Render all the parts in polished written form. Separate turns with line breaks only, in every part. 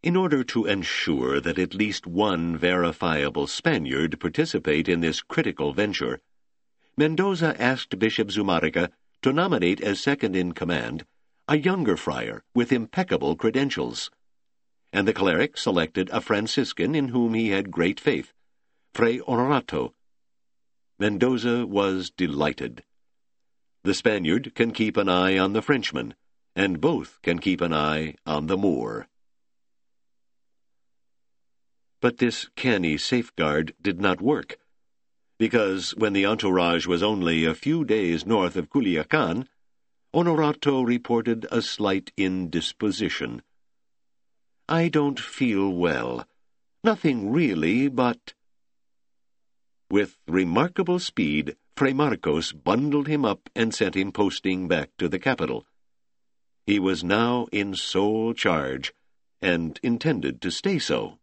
In order to ensure that at least one verifiable Spaniard participate in this critical venture, Mendoza asked Bishop Zumárraga to nominate as second-in-command a younger friar with impeccable credentials, and the cleric selected a Franciscan in whom he had great faith, Fray Honorato. Mendoza was delighted. The Spaniard can keep an eye on the Frenchman, and both can keep an eye on the Moor. But this canny safeguard did not work, because when the entourage was only a few days north of Culiacan, Honorato reported a slight indisposition. "I don't feel well. Nothing really, but—" With remarkable speed, Fray Marcos bundled him up and sent him posting back to the capital. He was now in sole charge, and intended to stay so.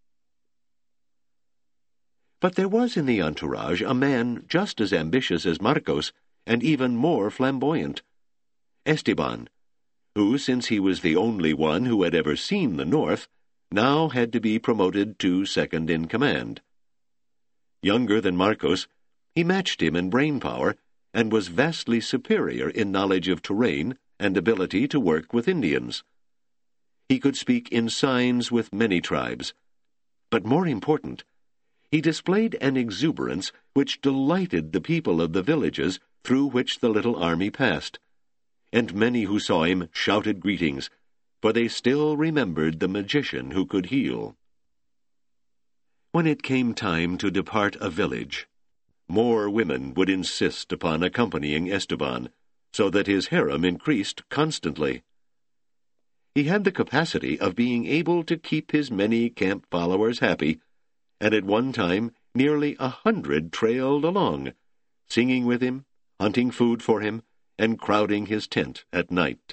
But there was in the entourage a man just as ambitious as Marcos, and even more flamboyant, Esteban, who, since he was the only one who had ever seen the North, now had to be promoted to second-in-command. Younger than Marcos, he matched him in brain power, and was vastly superior in knowledge of terrain and ability to work with Indians. He could speak in signs with many tribes, but more important, he displayed an exuberance which delighted the people of the villages through which the little army passed, and many who saw him shouted greetings, for they still remembered the magician who could heal. When it came time to depart a village, more women would insist upon accompanying Esteban, so that his harem increased constantly. He had the capacity of being able to keep his many camp followers happy, and at one time nearly 100 trailed along, singing with him, hunting food for him, and crowding his tent at night.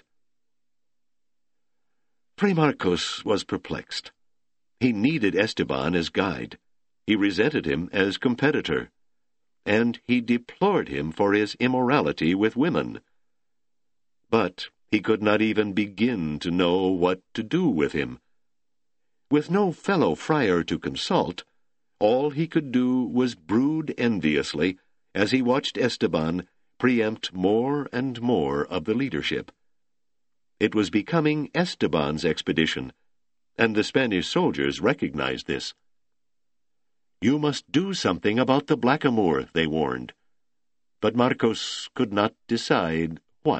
Fray Marcos was perplexed. He needed Esteban as guide. He resented him as competitor. And he deplored him for his immorality with women. But he could not even begin to know what to do with him. With no fellow friar to consult, all he could do was brood enviously as he watched Esteban preempt more and more of the leadership. It was becoming Esteban's expedition, and the Spanish soldiers recognized this. "You must do something about the blackamoor," they warned. But Marcos could not decide what.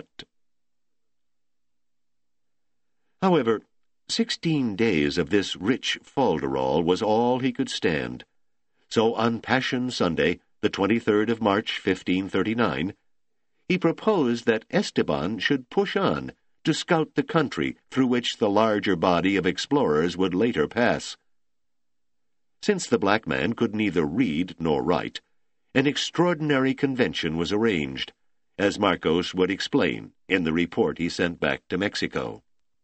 However, 16 days of this rich folderol was all he could stand. So on Passion Sunday, the 23rd of March, 1539, he proposed that Esteban should push on to scout the country through which the larger body of explorers would later pass. Since the black man could neither read nor write, an extraordinary convention was arranged, as Marcos would explain in the report he sent back to Mexico.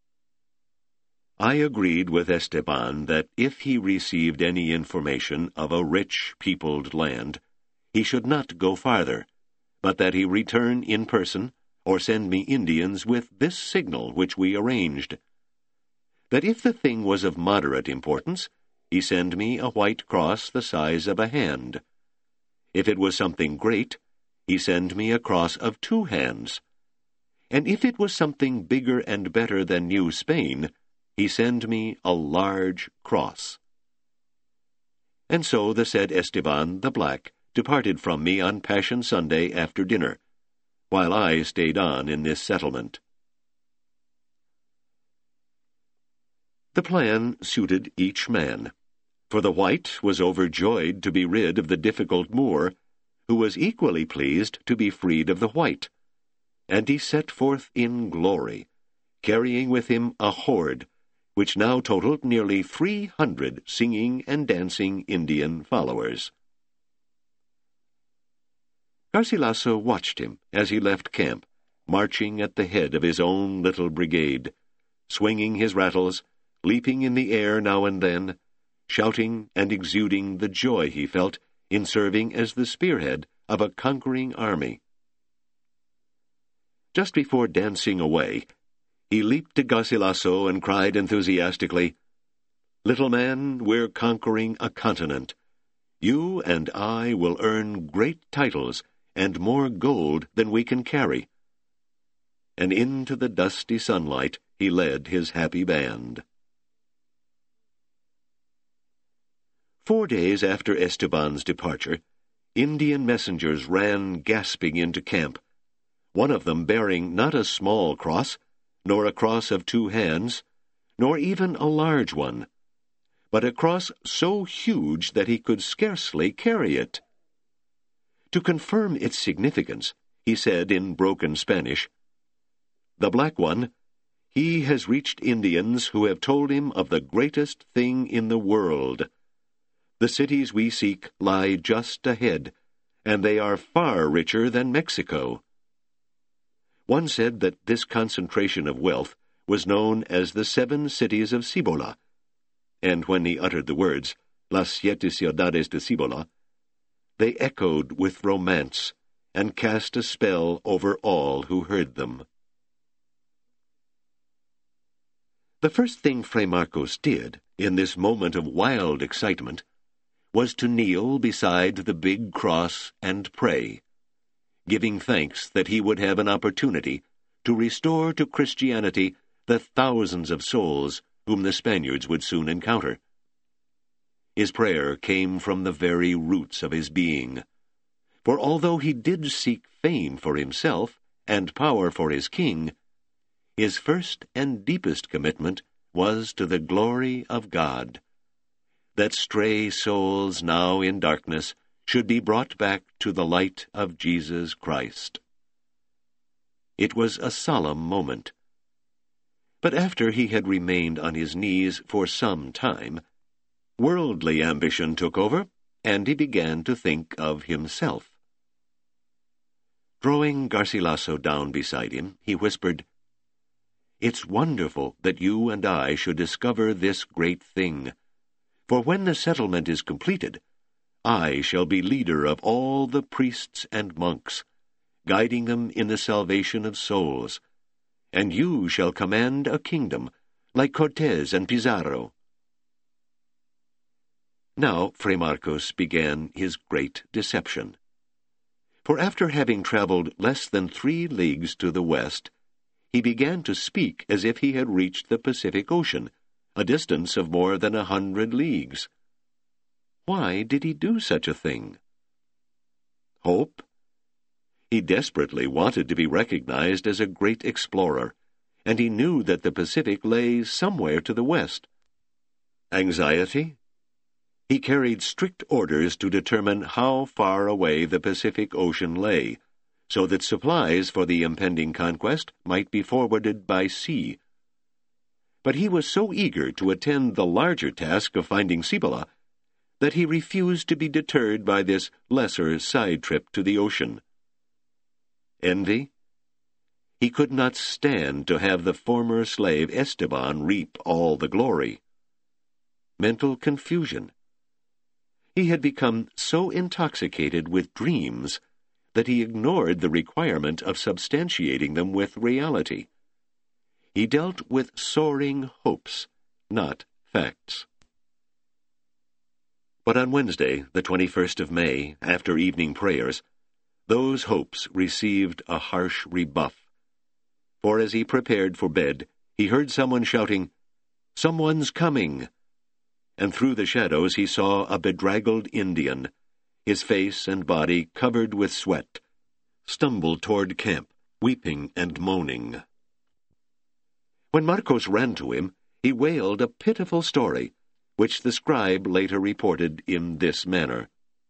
I agreed with Esteban that if he received any information of a rich, peopled land, he should not go farther, but that he return in person, or send me Indians with this signal which we arranged. That if the thing was of moderate importance, he send me a white cross the size of a hand. If it was something great, he send me a cross of 2 hands. And if it was something bigger and better than New Spain, he send me a large cross. And so the said Esteban the Black departed from me on Passion Sunday after dinner, while I stayed on in this settlement. The plan suited each man, for the white was overjoyed to be rid of the difficult Moor, who was equally pleased to be freed of the white, and he set forth in glory, carrying with him a horde which now totaled nearly 300 singing and dancing Indian followers. Garcilaso watched him as he left camp, marching at the head of his own little brigade, swinging his rattles, leaping in the air now and then, shouting and exuding the joy he felt in serving as the spearhead of a conquering army. Just before dancing away, he leaped to Garcilaso and cried enthusiastically, Little man, we're conquering a continent. You and I will earn great titles and more gold than we can carry." And into the dusty sunlight he led his happy band. 4 days after Esteban's departure, Indian messengers ran gasping into camp, one of them bearing not a small cross, nor a cross of 2 hands, nor even a large one, but a cross so huge that he could scarcely carry it. To confirm its significance, he said in broken Spanish, "The Black One, he has reached Indians who have told him of the greatest thing in the world. The cities we seek lie just ahead, and they are far richer than Mexico." One said that this concentration of wealth was known as the 7 cities of Cibola, and when he uttered the words, "Las 7 ciudades de Cibola," they echoed with romance and cast a spell over all who heard them. The first thing Fray Marcos did, in this moment of wild excitement, was to kneel beside the big cross and pray, giving thanks that he would have an opportunity to restore to Christianity the thousands of souls whom the Spaniards would soon encounter. His prayer came from the very roots of his being, for although he did seek fame for himself and power for his king, his first and deepest commitment was to the glory of God, that stray souls now in darkness should be brought back to the light of Jesus Christ. It was a solemn moment. But after he had remained on his knees for some time, worldly ambition took over, and he began to think of himself. Drawing Garcilaso down beside him, he whispered, "It's wonderful that you and I should discover this great thing, for when the settlement is completed, I shall be leader of all the priests and monks, guiding them in the salvation of souls, and you shall command a kingdom, like Cortés and Pizarro." Now Fray Marcos began his great deception. For after having traveled less than 3 leagues to the west, he began to speak as if he had reached the Pacific Ocean, a distance of more than 100 leagues. Why did he do such a thing? Hope? He desperately wanted to be recognized as a great explorer, and he knew that the Pacific lay somewhere to the west. Anxiety? He carried strict orders to determine how far away the Pacific Ocean lay, so that supplies for the impending conquest might be forwarded by sea. But he was so eager to attend the larger task of finding Cibola that he refused to be deterred by this lesser side trip to the ocean. Envy? He could not stand to have the former slave Esteban reap all the glory. Mental confusion. He had become so intoxicated with dreams that he ignored the requirement of substantiating them with reality. He dealt with soaring hopes, not facts. But on Wednesday, the 21st of May, after evening prayers, those hopes received a harsh rebuff. For as he prepared for bed, he heard someone shouting, "Someone's coming!" And through the shadows he saw a bedraggled Indian, his face and body covered with sweat, stumble toward camp, weeping and moaning. When Marcos ran to him, he wailed a pitiful story, which the scribe later reported in this manner.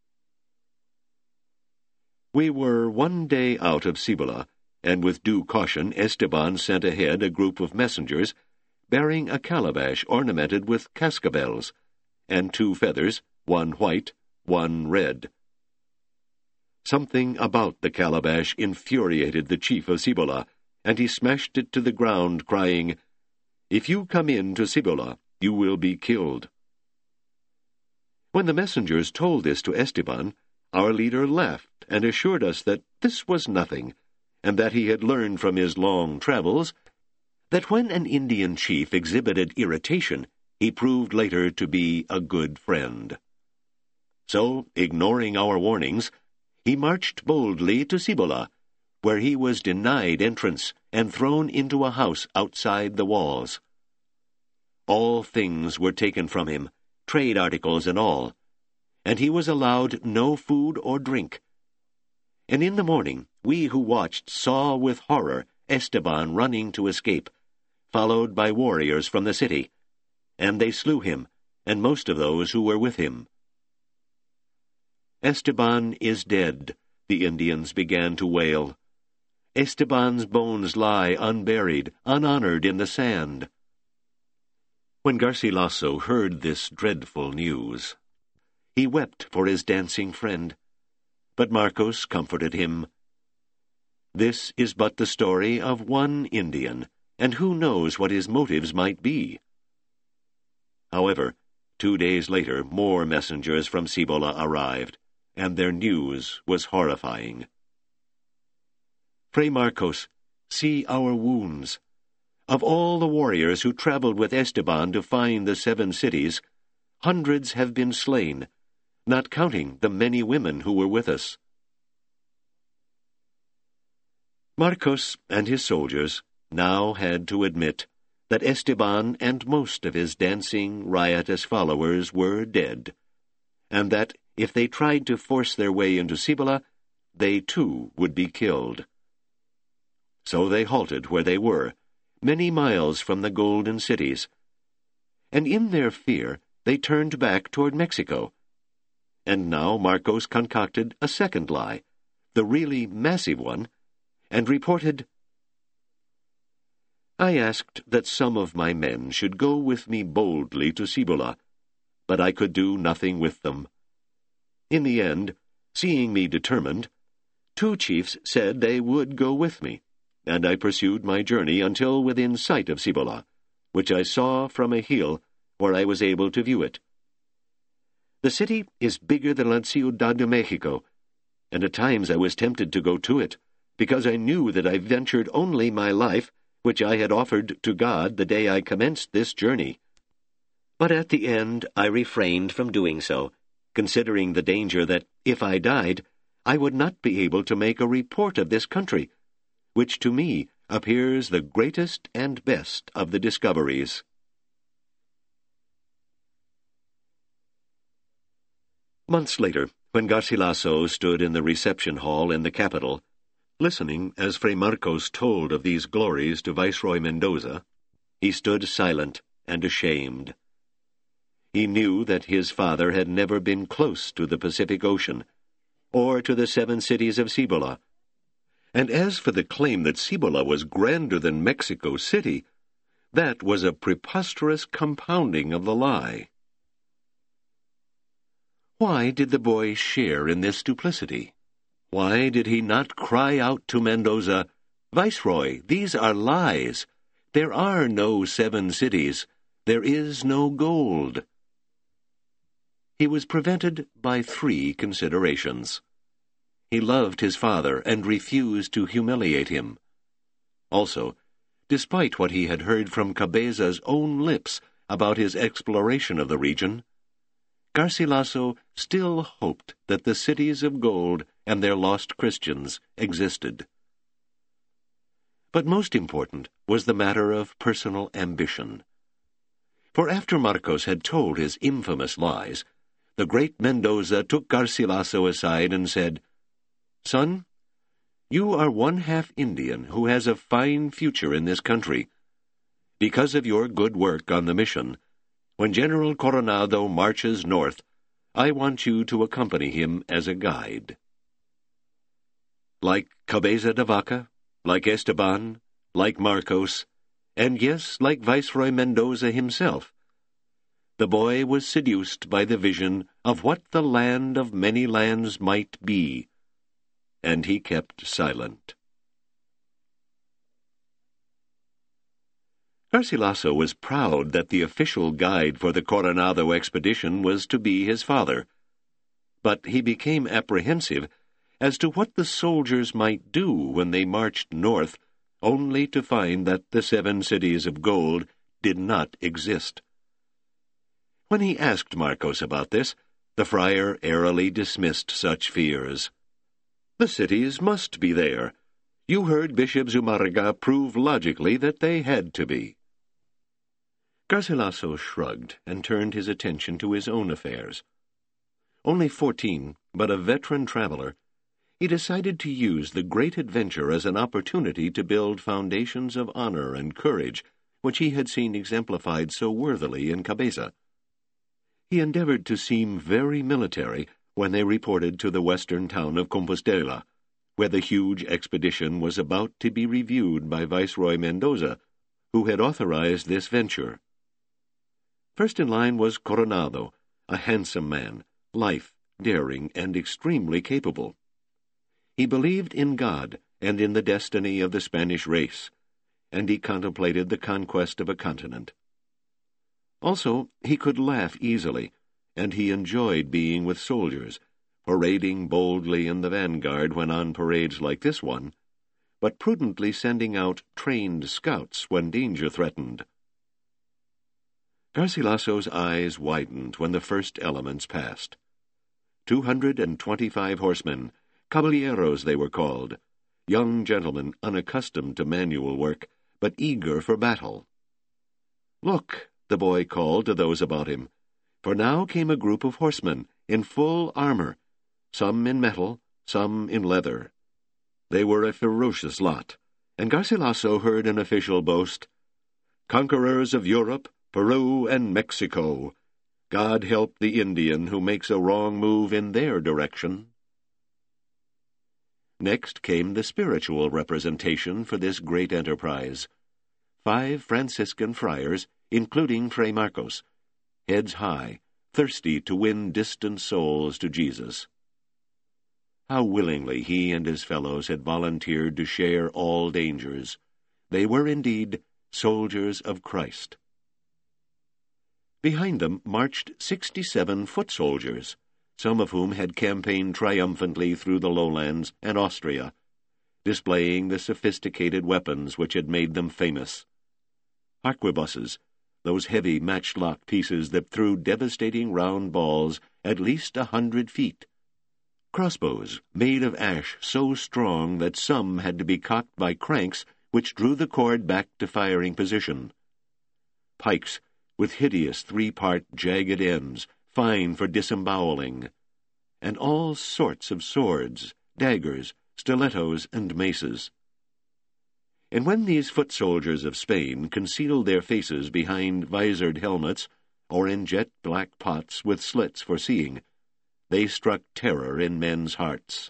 "We were one day out of Cibola, and with due caution Esteban sent ahead a group of messengers bearing a calabash ornamented with cascabels, and 2 feathers, one white, one red. Something about the calabash infuriated the chief of Cibola, and he smashed it to the ground, crying, 'If you come in to Cibola, you will be killed.' When the messengers told this to Esteban, our leader laughed and assured us that this was nothing, and that he had learned from his long travels that when an Indian chief exhibited irritation, he proved later to be a good friend. So, ignoring our warnings, he marched boldly to Cibola, where he was denied entrance and thrown into a house outside the walls. All things were taken from him, trade articles and all, and he was allowed no food or drink. And in the morning we who watched saw with horror Esteban running to escape, followed by warriors from the city, and they slew him, and most of those who were with him. "Esteban is dead," the Indians began to wail. "Esteban's bones lie unburied, unhonored in the sand." When Garcilaso heard this dreadful news, he wept for his dancing friend, but Marcos comforted him. "This is but the story of one Indian, and who knows what his motives might be?" However, 2 days later more messengers from Cibola arrived, and their news was horrifying. "Fray Marcos, see our wounds. Of all the warriors who traveled with Esteban to find the 7 cities, hundreds have been slain, not counting the many women who were with us." Marcos and his soldiers now had to admit that Esteban and most of his dancing, riotous followers were dead, and that if they tried to force their way into Cibola, they too would be killed. So they halted where they were, many miles from the golden cities, and in their fear they turned back toward Mexico. And now Marcos concocted a second lie, the really massive one, and reported, "I asked that some of my men should go with me boldly to Cibola, but I could do nothing with them. In the end, seeing me determined, 2 chiefs said they would go with me, and I pursued my journey until within sight of Cibola, which I saw from a hill where I was able to view it. The city is bigger than La Ciudad de Mexico, and at times I was tempted to go to it, because I knew that I ventured only my life, which I had offered to God the day I commenced this journey. But at the end I refrained from doing so, considering the danger that, if I died, I would not be able to make a report of this country, which to me appears the greatest and best of the discoveries." Months later, when Garcilaso stood in the reception hall in the capital, listening as Fray Marcos told of these glories to Viceroy Mendoza, he stood silent and ashamed. He knew that his father had never been close to the Pacific Ocean, or to the 7 cities of Cibola, and as for the claim that Cibola was grander than Mexico City, that was a preposterous compounding of the lie. Why did the boy share in this duplicity? Why did he not cry out to Mendoza, "Viceroy, these are lies. There are no 7 cities. There is no gold." He was prevented by 3 considerations. He loved his father and refused to humiliate him. Also, despite what he had heard from Cabeza's own lips about his exploration of the region, Garcilaso still hoped that the cities of gold and their lost Christians existed. But most important was the matter of personal ambition. For after Marcos had told his infamous lies, the great Mendoza took Garcilaso aside and said, "Son, you are 1/2 Indian who has a fine future in this country. Because of your good work on the mission, when General Coronado marches north, I want you to accompany him as a guide." Like Cabeza de Vaca, like Esteban, like Marcos, and yes, like Viceroy Mendoza himself, the boy was seduced by the vision of what the land of many lands might be, and he kept silent. Garcilaso was proud that the official guide for the Coronado expedition was to be his father, but he became apprehensive as to what the soldiers might do when they marched north, only to find that the 7 cities of gold did not exist. When he asked Marcos about this, the friar airily dismissed such fears. "The cities must be there. You heard Bishop Zumarraga prove logically that they had to be." Garcilaso shrugged and turned his attention to his own affairs. Only 14, but a veteran traveler, he decided to use the great adventure as an opportunity to build foundations of honor and courage, which he had seen exemplified so worthily in Cabeza. He endeavored to seem very military when they reported to the western town of Compostela, where the huge expedition was about to be reviewed by Viceroy Mendoza, who had authorized this venture. First in line was Coronado, a handsome man, lithe, daring, and extremely capable. He believed in God and in the destiny of the Spanish race, and he contemplated the conquest of a continent. Also, he could laugh easily, and he enjoyed being with soldiers, parading boldly in the vanguard when on parades like this one, but prudently sending out trained scouts when danger threatened. Garcilaso's eyes widened when the first elements passed. 225 horsemen, caballeros they were called, young gentlemen unaccustomed to manual work, but eager for battle. "Look," the boy called to those about him, for now came a group of horsemen in full armor, some in metal, some in leather. They were a ferocious lot, and Garcilaso heard an official boast, "Conquerors of Europe, Peru, and Mexico. God help the Indian who makes a wrong move in their direction." Next came the spiritual representation for this great enterprise. 5 Franciscan friars, including Fray Marcos, heads high, thirsty to win distant souls to Jesus. How willingly he and his fellows had volunteered to share all dangers. They were indeed soldiers of Christ. Behind them marched 67 foot soldiers, some of whom had campaigned triumphantly through the lowlands and Austria, displaying the sophisticated weapons which had made them famous. Arquebuses, those heavy matchlock pieces that threw devastating round balls at least 100 feet. Crossbows, made of ash so strong that some had to be cocked by cranks which drew the cord back to firing position. Pikes, with hideous 3-part jagged ends, fine for disemboweling, and all sorts of swords, daggers, stilettos, and maces. And when these foot soldiers of Spain concealed their faces behind visored helmets or in jet-black pots with slits for seeing, they struck terror in men's hearts.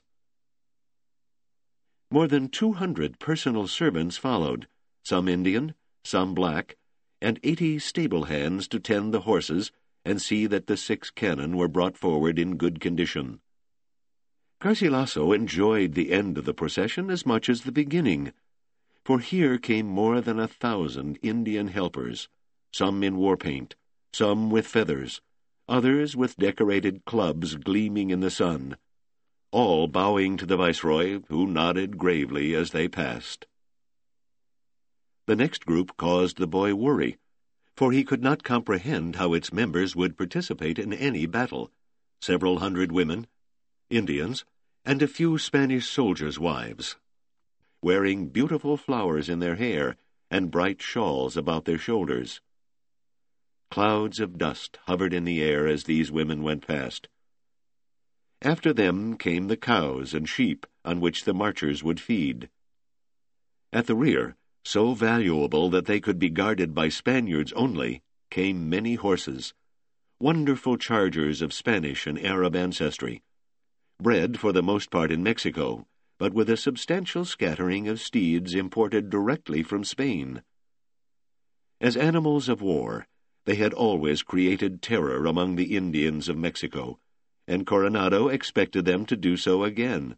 More than 200 personal servants followed, some Indian, some black, and 80 stable hands to tend the horses and see that the 6 cannon were brought forward in good condition. Garcilaso enjoyed the end of the procession as much as the beginning, for here came more than 1,000 Indian helpers, some in war paint, some with feathers, others with decorated clubs gleaming in the sun, all bowing to the viceroy, who nodded gravely as they passed. The next group caused the boy worry, for he could not comprehend how its members would participate in any battle. Several hundred women, Indians, and a few Spanish soldiers' wives, wearing beautiful flowers in their hair and bright shawls about their shoulders. Clouds of dust hovered in the air as these women went past. After them came the cows and sheep on which the marchers would feed. At the rear, so valuable that they could be guarded by Spaniards only, came many horses, wonderful chargers of Spanish and Arab ancestry, bred for the most part in Mexico, but with a substantial scattering of steeds imported directly from Spain. As animals of war, they had always created terror among the Indians of Mexico, and Coronado expected them to do so again.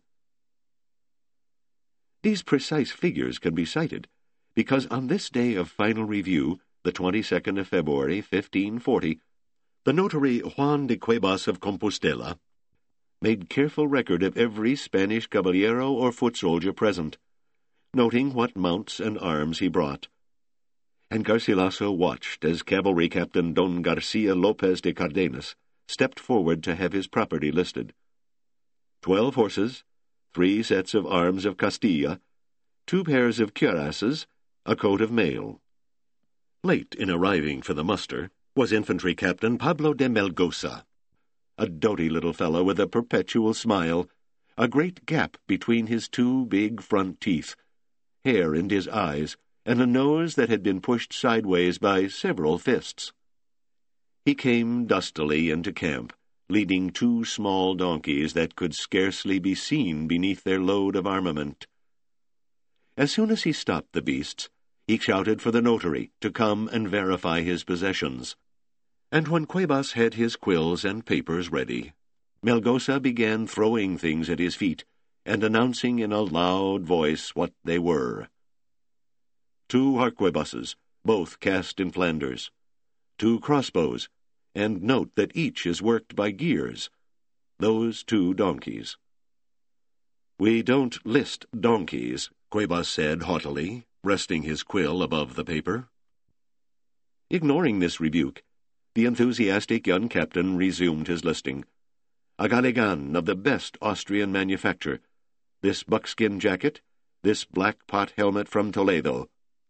These precise figures can be cited because on this day of final review, the 22nd of February, 1540, the notary Juan de Cuevas of Compostela made careful record of every Spanish caballero or foot soldier present, noting what mounts and arms he brought. and Garcilaso watched as Cavalry Captain Don Garcia Lopez de Cardenas stepped forward to have his property listed. 12 horses, 3 sets of arms of Castilla, 2 pairs of cuirasses, a coat of mail. Late in arriving for the muster was Infantry Captain Pablo de Melgosa, a doughty little fellow with a perpetual smile, a great gap between his 2 big front teeth, hair in his eyes, and a nose that had been pushed sideways by several fists. He came dustily into camp, leading 2 small donkeys that could scarcely be seen beneath their load of armament. As soon as he stopped the beasts, he shouted for the notary to come and verify his possessions. And when Cuevas had his quills and papers ready, Melgosa began throwing things at his feet and announcing in a loud voice what they were. 2 harquebuses, both cast in Flanders, 2 crossbows, and note that each is worked by gears, those 2 donkeys. "We don't list donkeys," Cuevas said haughtily, resting his quill above the paper. Ignoring this rebuke, the enthusiastic young captain resumed his listing. "A Gallegan of the best Austrian manufacture, this buckskin jacket, this black pot helmet from Toledo."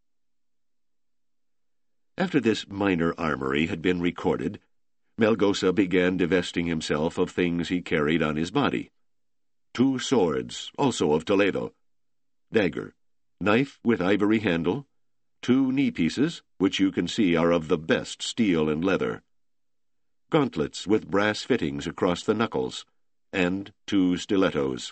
After this minor armory had been recorded, Melgosa began divesting himself of things he carried on his body. 2 swords, also of Toledo, dagger, knife with ivory handle, 2 knee-pieces, which you can see are of the best steel and leather, gauntlets with brass fittings across the knuckles, and 2 stilettos.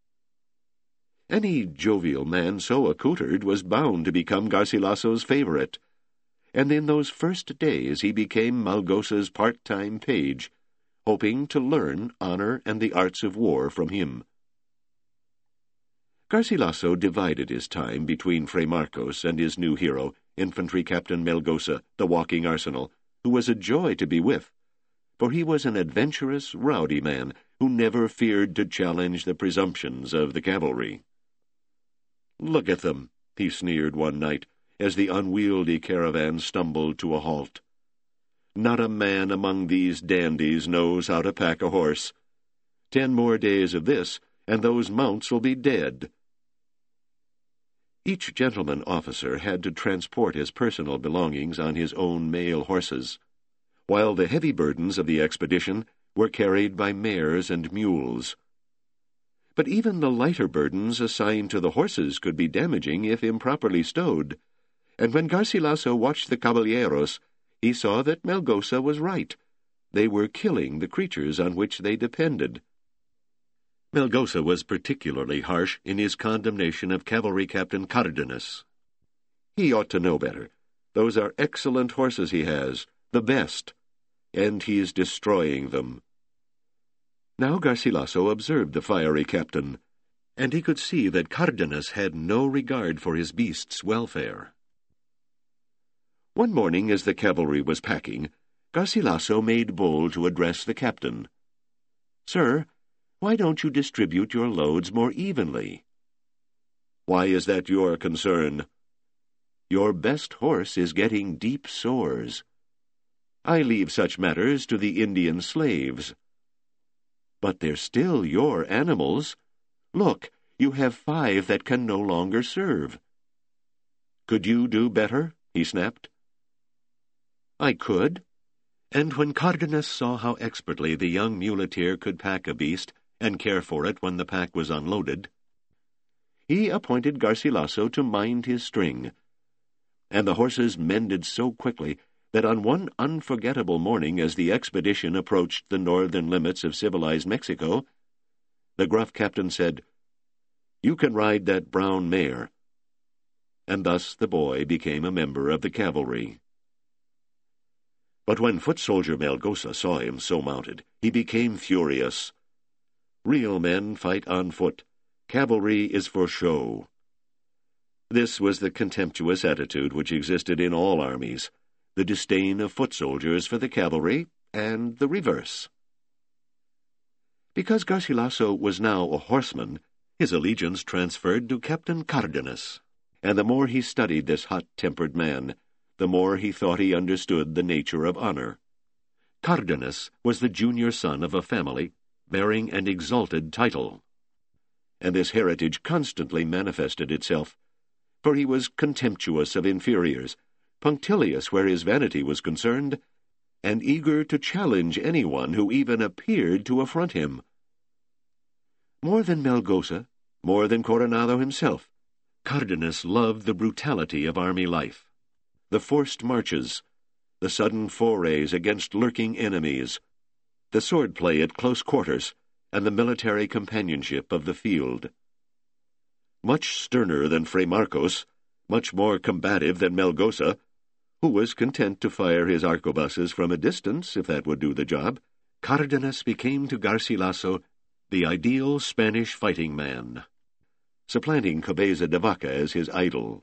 Any jovial man so accoutred was bound to become Garcilaso's favorite, and in those first days he became Melgosa's part-time page, hoping to learn honor and the arts of war from him. Garcilaso divided his time between Fray Marcos and his new hero, Infantry Captain Melgosa, the walking arsenal, who was a joy to be with, for he was an adventurous, rowdy man who never feared to challenge the presumptions of the cavalry. "Look at them," he sneered one night, as the unwieldy caravan stumbled to a halt. "Not a man among these dandies knows how to pack a horse. 10 more days of this, and those mounts will be dead." Each gentleman officer had to transport his personal belongings on his own mail horses, while the heavy burdens of the expedition were carried by mares and mules. But even the lighter burdens assigned to the horses could be damaging if improperly stowed, and when Garcilaso watched the caballeros, he saw that Melgosa was right. They were killing the creatures on which they depended. Melgosa was particularly harsh in his condemnation of Cavalry Captain Cardenas. "He ought to know better. Those are excellent horses he has, the best, and he is destroying them." Now Garcilaso observed the fiery captain, and he could see that Cardenas had no regard for his beast's welfare. One morning, as the cavalry was packing, Garcilaso made bold to address the captain. "Sir, why don't you distribute your loads more evenly?" "Why is that your concern?" "Your best horse is getting deep sores. I leave such matters to the Indian slaves." "But they're still your animals. Look, you have 5 that can no longer serve." "Could you do better?" he snapped. "I could." And when Cardenas saw how expertly the young muleteer could pack a beast and care for it when the pack was unloaded, he appointed Garcilaso to mind his string, and the horses mended so quickly that on one unforgettable morning, as the expedition approached the northern limits of civilized Mexico, the gruff captain said, "You can ride that brown mare." And thus the boy became a member of the cavalry. But when foot-soldier Melgosa saw him so mounted, he became furious. Real men fight on foot. Cavalry is for show. This was the contemptuous attitude which existed in all armies, the disdain of foot soldiers for the cavalry, and the reverse. Because Garcilaso was now a horseman, his allegiance transferred to Captain Cardenas, and the more he studied this hot-tempered man, the more he thought he understood the nature of honor. Cardenas was the junior son of a family bearing an exalted title, and this heritage constantly manifested itself, for he was contemptuous of inferiors, punctilious where his vanity was concerned, and eager to challenge anyone who even appeared to affront him. More than Melgosa, more than Coronado himself, Cardenas loved the brutality of army life, the forced marches, the sudden forays against lurking enemies, the swordplay at close quarters, and the military companionship of the field. Much sterner than Fray Marcos, much more combative than Melgosa, who was content to fire his arquebuses from a distance, if that would do the job, Cardenas became to Garcilaso the ideal Spanish fighting man, supplanting Cabeza de Vaca as his idol.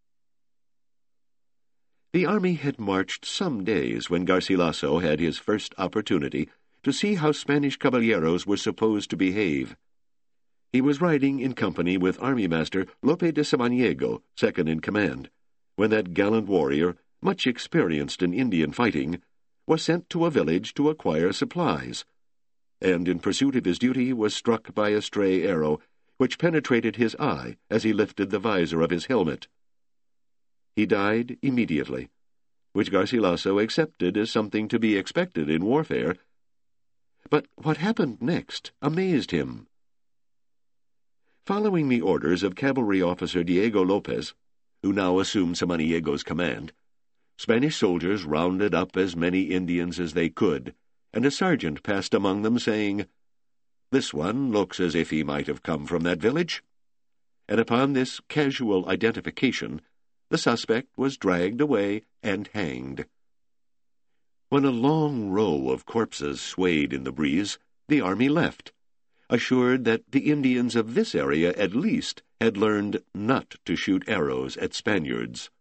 The army had marched some days when Garcilaso had his first opportunity to see how Spanish caballeros were supposed to behave. He was riding in company with Army Master Lope de Samaniego, second in command, when that gallant warrior, much experienced in Indian fighting, was sent to a village to acquire supplies, and in pursuit of his duty was struck by a stray arrow, which penetrated his eye as he lifted the visor of his helmet. He died immediately, which Garcilaso accepted as something to be expected in warfare. But what happened next amazed him. Following the orders of cavalry officer Diego Lopez, who now assumed Samaniego's command, Spanish soldiers rounded up as many Indians as they could, and a sergeant passed among them, saying, "This one looks as if he might have come from that village." And upon this casual identification, the suspect was dragged away and hanged. When a long row of corpses swayed in the breeze, the army left, assured that the Indians of this area at least had learned not to shoot arrows at Spaniards.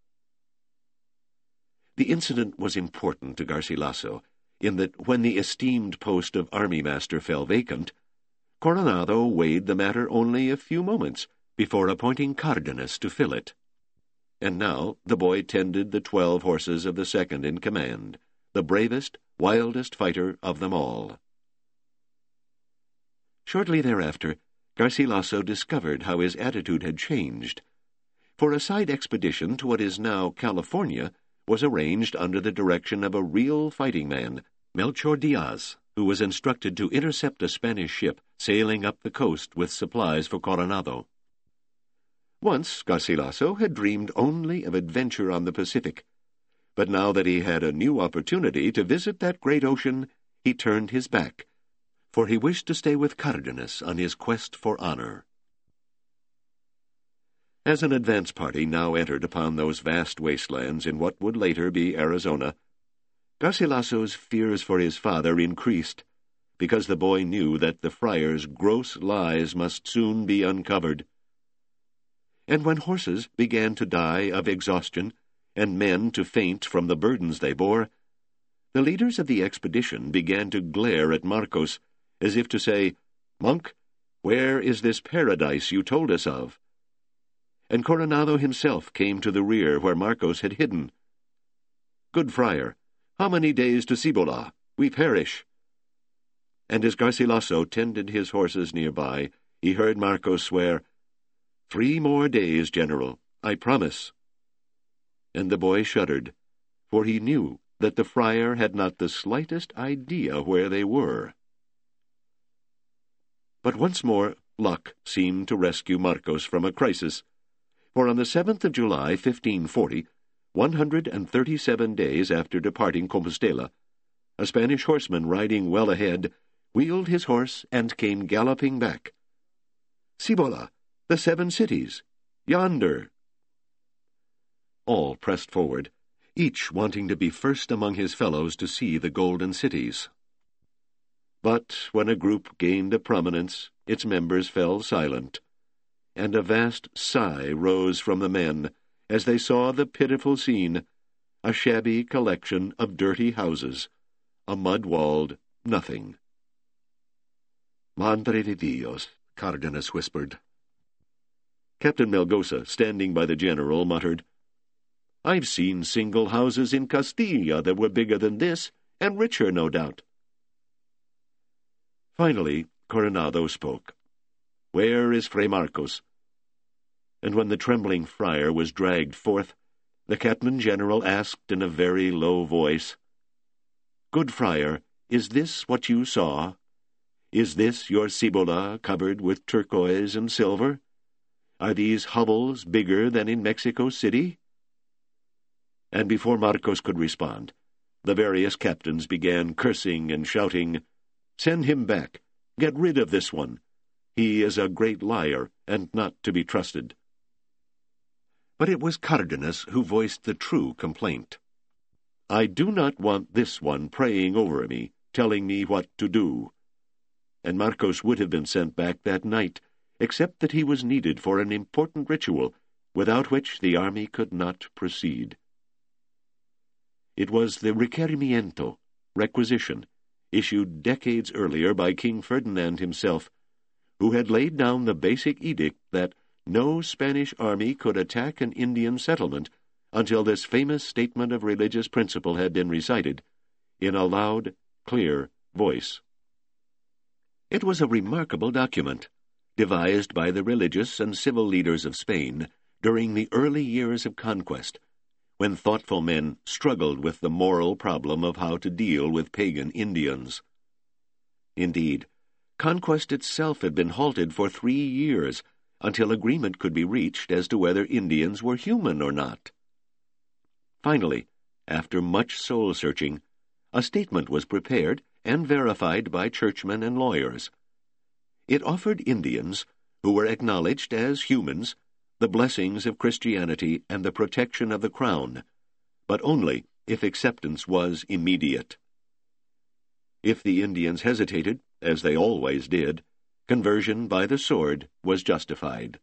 The incident was important to Garcilaso, in that when the esteemed post of army master fell vacant, Coronado weighed the matter only a few moments before appointing Cardenas to fill it. And now the boy tended the 12 horses of the second in command, the bravest, wildest fighter of them all. Shortly thereafter, Garcilaso discovered how his attitude had changed. For a side expedition to what is now California was arranged under the direction of a real fighting man, Melchor Diaz, who was instructed to intercept a Spanish ship sailing up the coast with supplies for Coronado. Once Garcilaso had dreamed only of adventure on the Pacific, but now that he had a new opportunity to visit that great ocean, he turned his back, for he wished to stay with Cardenas on his quest for honor. As an advance party now entered upon those vast wastelands in what would later be Arizona, Garcilaso's fears for his father increased, because the boy knew that the friar's gross lies must soon be uncovered. And when horses began to die of exhaustion, and men to faint from the burdens they bore, the leaders of the expedition began to glare at Marcos, as if to say, "Monk, where is this paradise you told us of?" And Coronado himself came to the rear where Marcos had hidden. "Good friar, how many days to Cibola? We perish." And as Garcilaso tended his horses nearby, he heard Marcos swear, "3 more days, General, I promise." And the boy shuddered, for he knew that the friar had not the slightest idea where they were. But once more luck seemed to rescue Marcos from a crisis, for on the 7th of July, 1540, 137 days after departing Compostela, a Spanish horseman riding well ahead wheeled his horse and came galloping back. "Cibola, the 7 cities, yonder." All pressed forward, each wanting to be first among his fellows to see the golden cities. But when a group gained a prominence, its members fell silent, and a vast sigh rose from the men as they saw the pitiful scene, a shabby collection of dirty houses, a mud-walled nothing. "Madre de Dios," Cardenas whispered. Captain Melgosa, standing by the general, muttered, I've seen single houses in Castilla that were bigger than this, and richer, no doubt." Finally, Coronado spoke. "Where is Fray Marcos?" And when the trembling friar was dragged forth, the Captain-General asked in a very low voice, "Good friar, is this what you saw? Is this your Cibola covered with turquoise and silver? Are these hovels bigger than in Mexico City?" And before Marcos could respond, the various captains began cursing and shouting, "Send him back! Get rid of this one! He is a great liar, and not to be trusted." But it was Cardenas who voiced the true complaint. "I do not want this one praying over me, telling me what to do." And Marcos would have been sent back that night, except that he was needed for an important ritual, without which the army could not proceed. It was the requerimiento, requisition, issued decades earlier by King Ferdinand himself, who had laid down the basic edict that no Spanish army could attack an Indian settlement until this famous statement of religious principle had been recited in a loud, clear voice. It was a remarkable document, devised by the religious and civil leaders of Spain during the early years of conquest, when thoughtful men struggled with the moral problem of how to deal with pagan Indians. Indeed, conquest itself had been halted for 3 years, until agreement could be reached as to whether Indians were human or not. Finally, after much soul-searching, a statement was prepared and verified by churchmen and lawyers. It offered Indians, who were acknowledged as humans, the blessings of Christianity and the protection of the crown, but only if acceptance was immediate. If the Indians hesitated, as they always did, conversion by the sword was justified.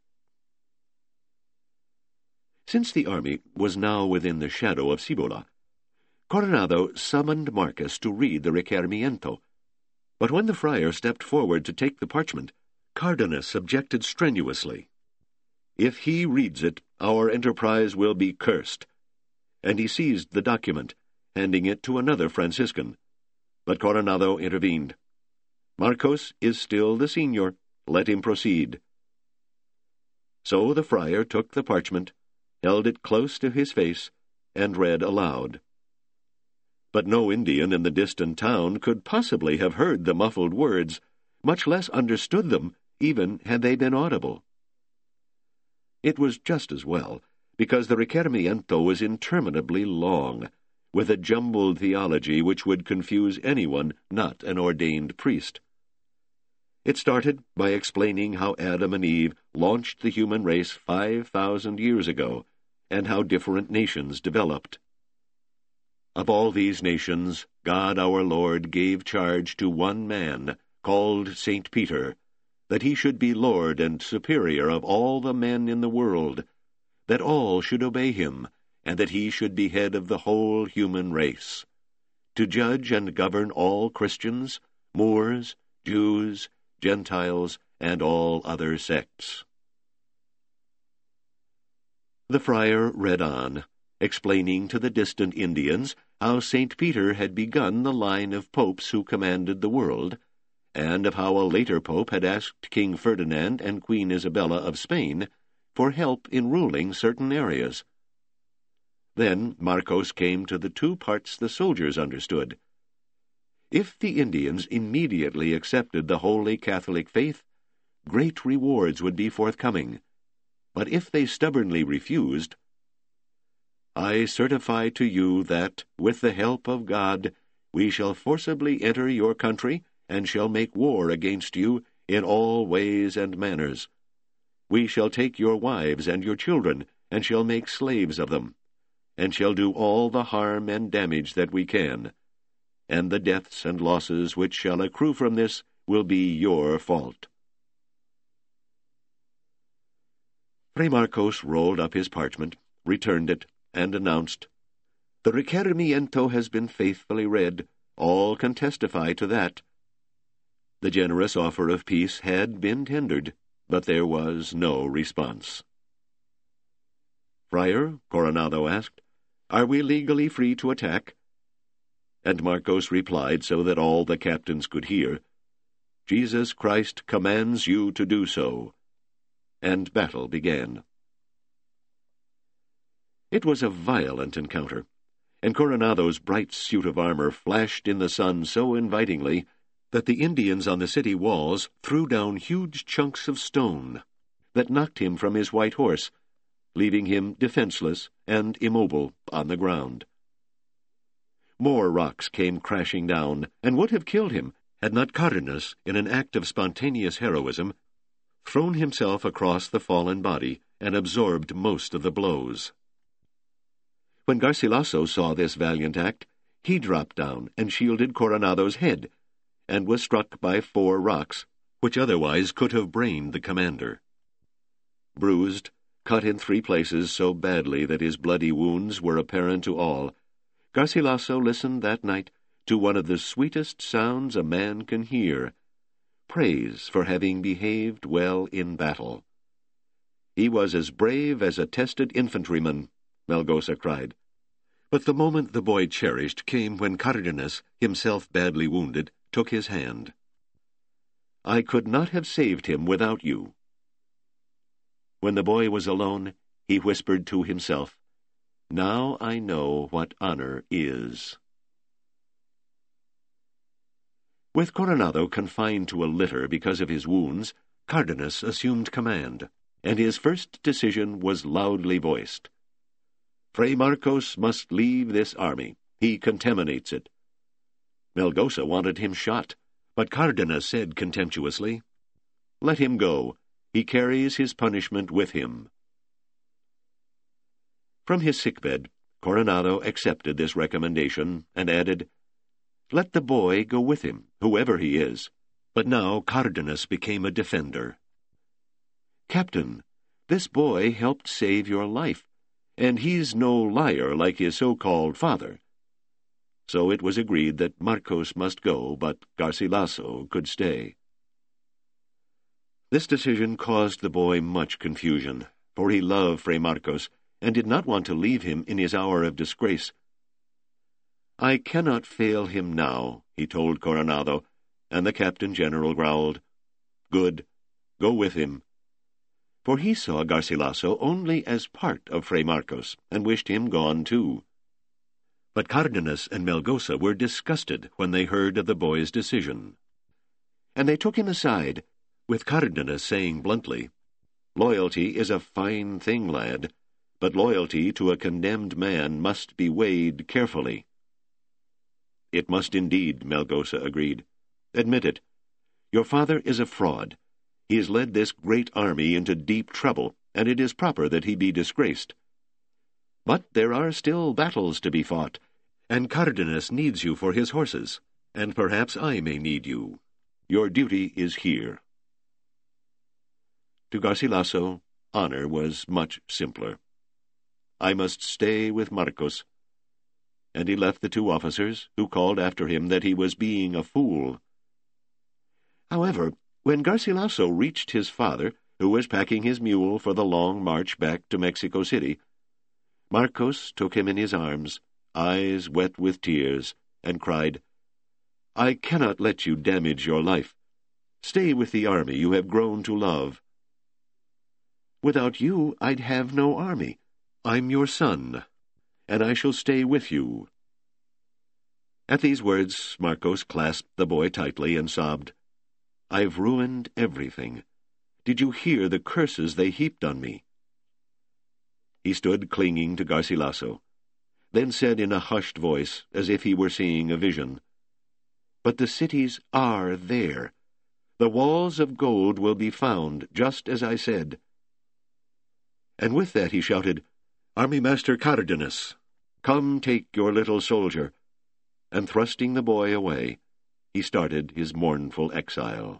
Since the army was now within the shadow of Cibola, Coronado summoned Marcos to read the requerimiento. But when the friar stepped forward to take the parchment, Cardenas objected strenuously. "If he reads it, our enterprise will be cursed." And he seized the document, handing it to another Franciscan. But Coronado intervened. "Marcos is still the senior. Let him proceed." So the friar took the parchment, held it close to his face, and read aloud. But no Indian in the distant town could possibly have heard the muffled words, much less understood them, even had they been audible. It was just as well, because the requerimiento was interminably long, with a jumbled theology which would confuse anyone not an ordained priest. It started by explaining how Adam and Eve launched the human race 5,000 years ago, and how different nations developed. Of all these nations, God our Lord gave charge to one man, called St. Peter, that he should be Lord and superior of all the men in the world, that all should obey him, and that he should be head of the whole human race, to judge and govern all Christians, Moors, Jews, Gentiles, and all other sects. The friar read on, explaining to the distant Indians how St. Peter had begun the line of popes who commanded the world, and of how a later pope had asked King Ferdinand and Queen Isabella of Spain for help in ruling certain areas. Then Marcos came to the 2 parts the soldiers understood. If the Indians immediately accepted the Holy Catholic faith, great rewards would be forthcoming. But if they stubbornly refused, "I certify to you that, with the help of God, we shall forcibly enter your country, and shall make war against you in all ways and manners. We shall take your wives and your children, and shall make slaves of them, and shall do all the harm and damage that we can. And the deaths and losses which shall accrue from this will be your fault." Fray Marcos rolled up his parchment, returned it, and announced, "The requerimiento has been faithfully read. All can testify to that." The generous offer of peace had been tendered, but there was no response. "Friar," Coronado asked, Are we legally free to attack?" And Marcos replied so that all the captains could hear, "Jesus Christ commands you to do so." And battle began. It was a violent encounter, and Coronado's bright suit of armor flashed in the sun so invitingly that the Indians on the city walls threw down huge chunks of stone that knocked him from his white horse, leaving him defenseless and immobile on the ground. More rocks came crashing down, and would have killed him had not Cardenas, in an act of spontaneous heroism, thrown himself across the fallen body and absorbed most of the blows. When Garcilaso saw this valiant act, he dropped down and shielded Coronado's head, and was struck by 4 rocks, which otherwise could have brained the commander. Bruised, cut in 3 places so badly that his bloody wounds were apparent to all, Garcilaso listened that night to one of the sweetest sounds a man can hear, praise for having behaved well in battle. He was as brave as a tested infantryman, Melgosa cried. But the moment the boy cherished came when Cardenas, himself badly wounded, took his hand. "I could not have saved him without you." When the boy was alone, he whispered to himself, "Now I know what honor is." With Coronado confined to a litter because of his wounds, Cardenas assumed command, and his first decision was loudly voiced. "Fray Marcos must leave this army. He contaminates it." Melgosa wanted him shot, but Cardenas said contemptuously, "Let him go. He carries his punishment with him." From his sickbed, Coronado accepted this recommendation and added, "Let the boy go with him, whoever he is." But now Cardenas became a defender. "Captain, this boy helped save your life, and he's no liar like his so-called father." So it was agreed that Marcos must go, but Garcilaso could stay. This decision caused the boy much confusion, for he loved Fray Marcos and did not want to leave him in his hour of disgrace. "I cannot fail him now," he told Coronado, and the captain-general growled, "Good, go with him." For he saw Garcilaso only as part of Fray Marcos, and wished him gone too. But Cardenas and Melgosa were disgusted when they heard of the boy's decision. And they took him aside, with Cardenas saying bluntly, "Loyalty is a fine thing, lad, but loyalty to a condemned man must be weighed carefully." "It must indeed," Melgosa agreed. "Admit it. Your father is a fraud. He has led this great army into deep trouble, and it is proper that he be disgraced. But there are still battles to be fought, and Cardenas needs you for his horses, and perhaps I may need you. Your duty is here." To Garcilaso, honor was much simpler. "I must stay with Marcos." And he left the 2 officers, who called after him that he was being a fool. However, when Garcilaso reached his father, who was packing his mule for the long march back to Mexico City, Marcos took him in his arms, eyes wet with tears, and cried, "I cannot let you damage your life. Stay with the army you have grown to love." "Without you, I'd have no army. I'm your son, and I shall stay with you." At these words, Marcos clasped the boy tightly and sobbed, "I've ruined everything. Did you hear the curses they heaped on me?" He stood clinging to Garcilaso, then said in a hushed voice, as if he were seeing a vision, "But the cities are there. The walls of gold will be found, just as I said." And with that he shouted, "Army Master Cardenas, come take your little soldier," and thrusting the boy away, he started his mournful exile.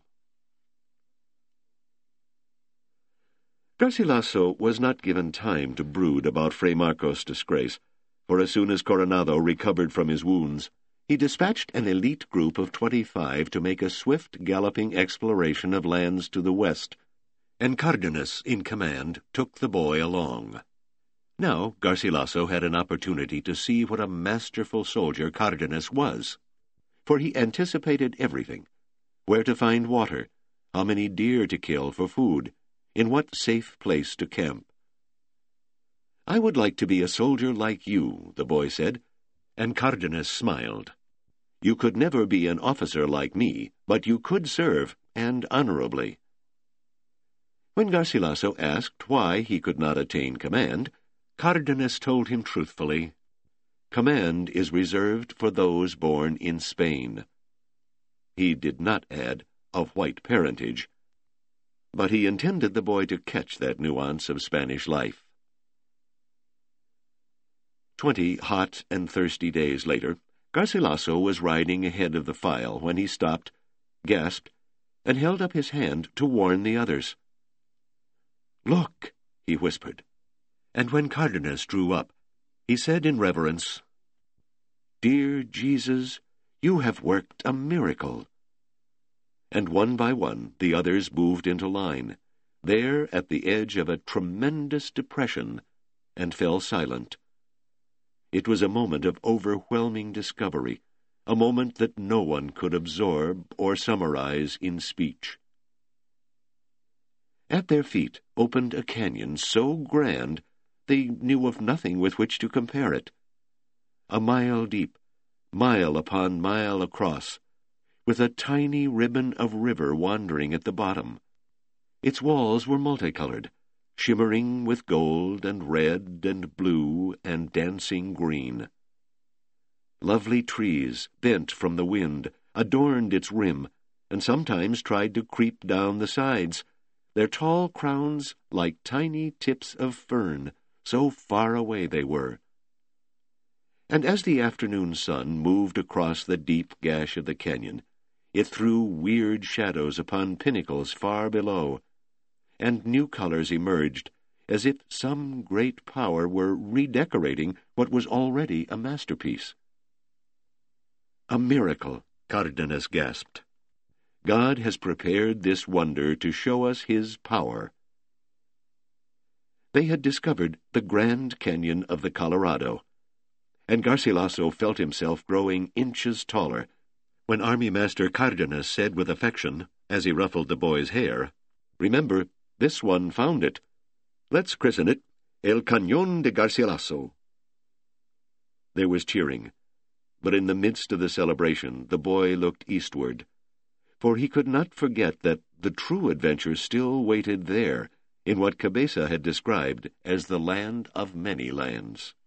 Garcilaso was not given time to brood about Fray Marcos' disgrace, for as soon as Coronado recovered from his wounds, he dispatched an elite group of 25 to make a swift galloping exploration of lands to the west, and Cardenas, in command, took the boy along. Now Garcilaso had an opportunity to see what a masterful soldier Cardenas was, for he anticipated everything: where to find water, how many deer to kill for food, in what safe place to camp. "I would like to be a soldier like you," the boy said, and Cardenas smiled. "You could never be an officer like me, but you could serve, and honorably." When Garcilaso asked why he could not attain command, Cardenas told him truthfully, "Command is reserved for those born in Spain." He did not add, "of white parentage," but he intended the boy to catch that nuance of Spanish life. 20 hot and thirsty days later, Garcilaso was riding ahead of the file when he stopped, gasped, and held up his hand to warn the others. "Look," he whispered, and when Cardenas drew up, he said in reverence, "Dear Jesus, you have worked a miracle." And one by one the others moved into line, there at the edge of a tremendous depression, and fell silent. It was a moment of overwhelming discovery, a moment that no one could absorb or summarize in speech. At their feet opened a canyon so grand they knew of nothing with which to compare it. A mile deep, mile upon mile across, with a tiny ribbon of river wandering at the bottom. Its walls were multicolored, shimmering with gold and red and blue and dancing green. Lovely trees, bent from the wind, adorned its rim, and sometimes tried to creep down the sides, their tall crowns like tiny tips of fern, so far away they were. And as the afternoon sun moved across the deep gash of the canyon, it threw weird shadows upon pinnacles far below, and new colors emerged, as if some great power were redecorating what was already a masterpiece. "A miracle," Cardenas gasped. "God has prepared this wonder to show us his power." They had discovered the Grand Canyon of the Colorado, and Garcilaso felt himself growing inches taller when Army Master Cardenas said with affection, as he ruffled the boy's hair, "Remember, this one found it. Let's christen it El Cañón de Garcilaso." There was cheering, but in the midst of the celebration the boy looked eastward, for he could not forget that the true adventure still waited there, in what Cabeza had described as the land of many lands.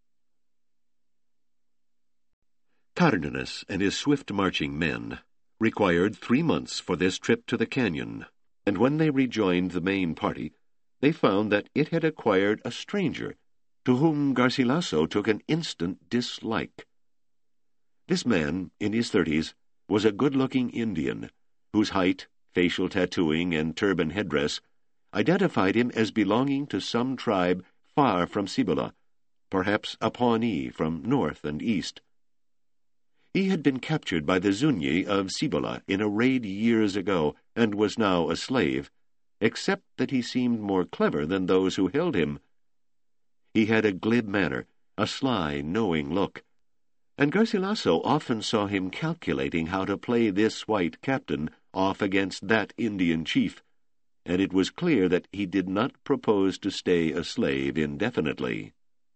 Cardenas and his swift-marching men required 3 months for this trip to the canyon, and when they rejoined the main party, they found that it had acquired a stranger, to whom Garcilaso took an instant dislike. This man, in his 30s, was a good-looking Indian, whose height, facial tattooing, and turban headdress identified him as belonging to some tribe far from Cibola, perhaps a Pawnee from north and east. He had been captured by the Zuni of Cibola in a raid years ago, and was now a slave, except that he seemed more clever than those who held him. He had a glib manner, a sly, knowing look, and Garcilaso often saw him calculating how to play this white captain off against that Indian chief, and it was clear that he did not propose to stay a slave indefinitely.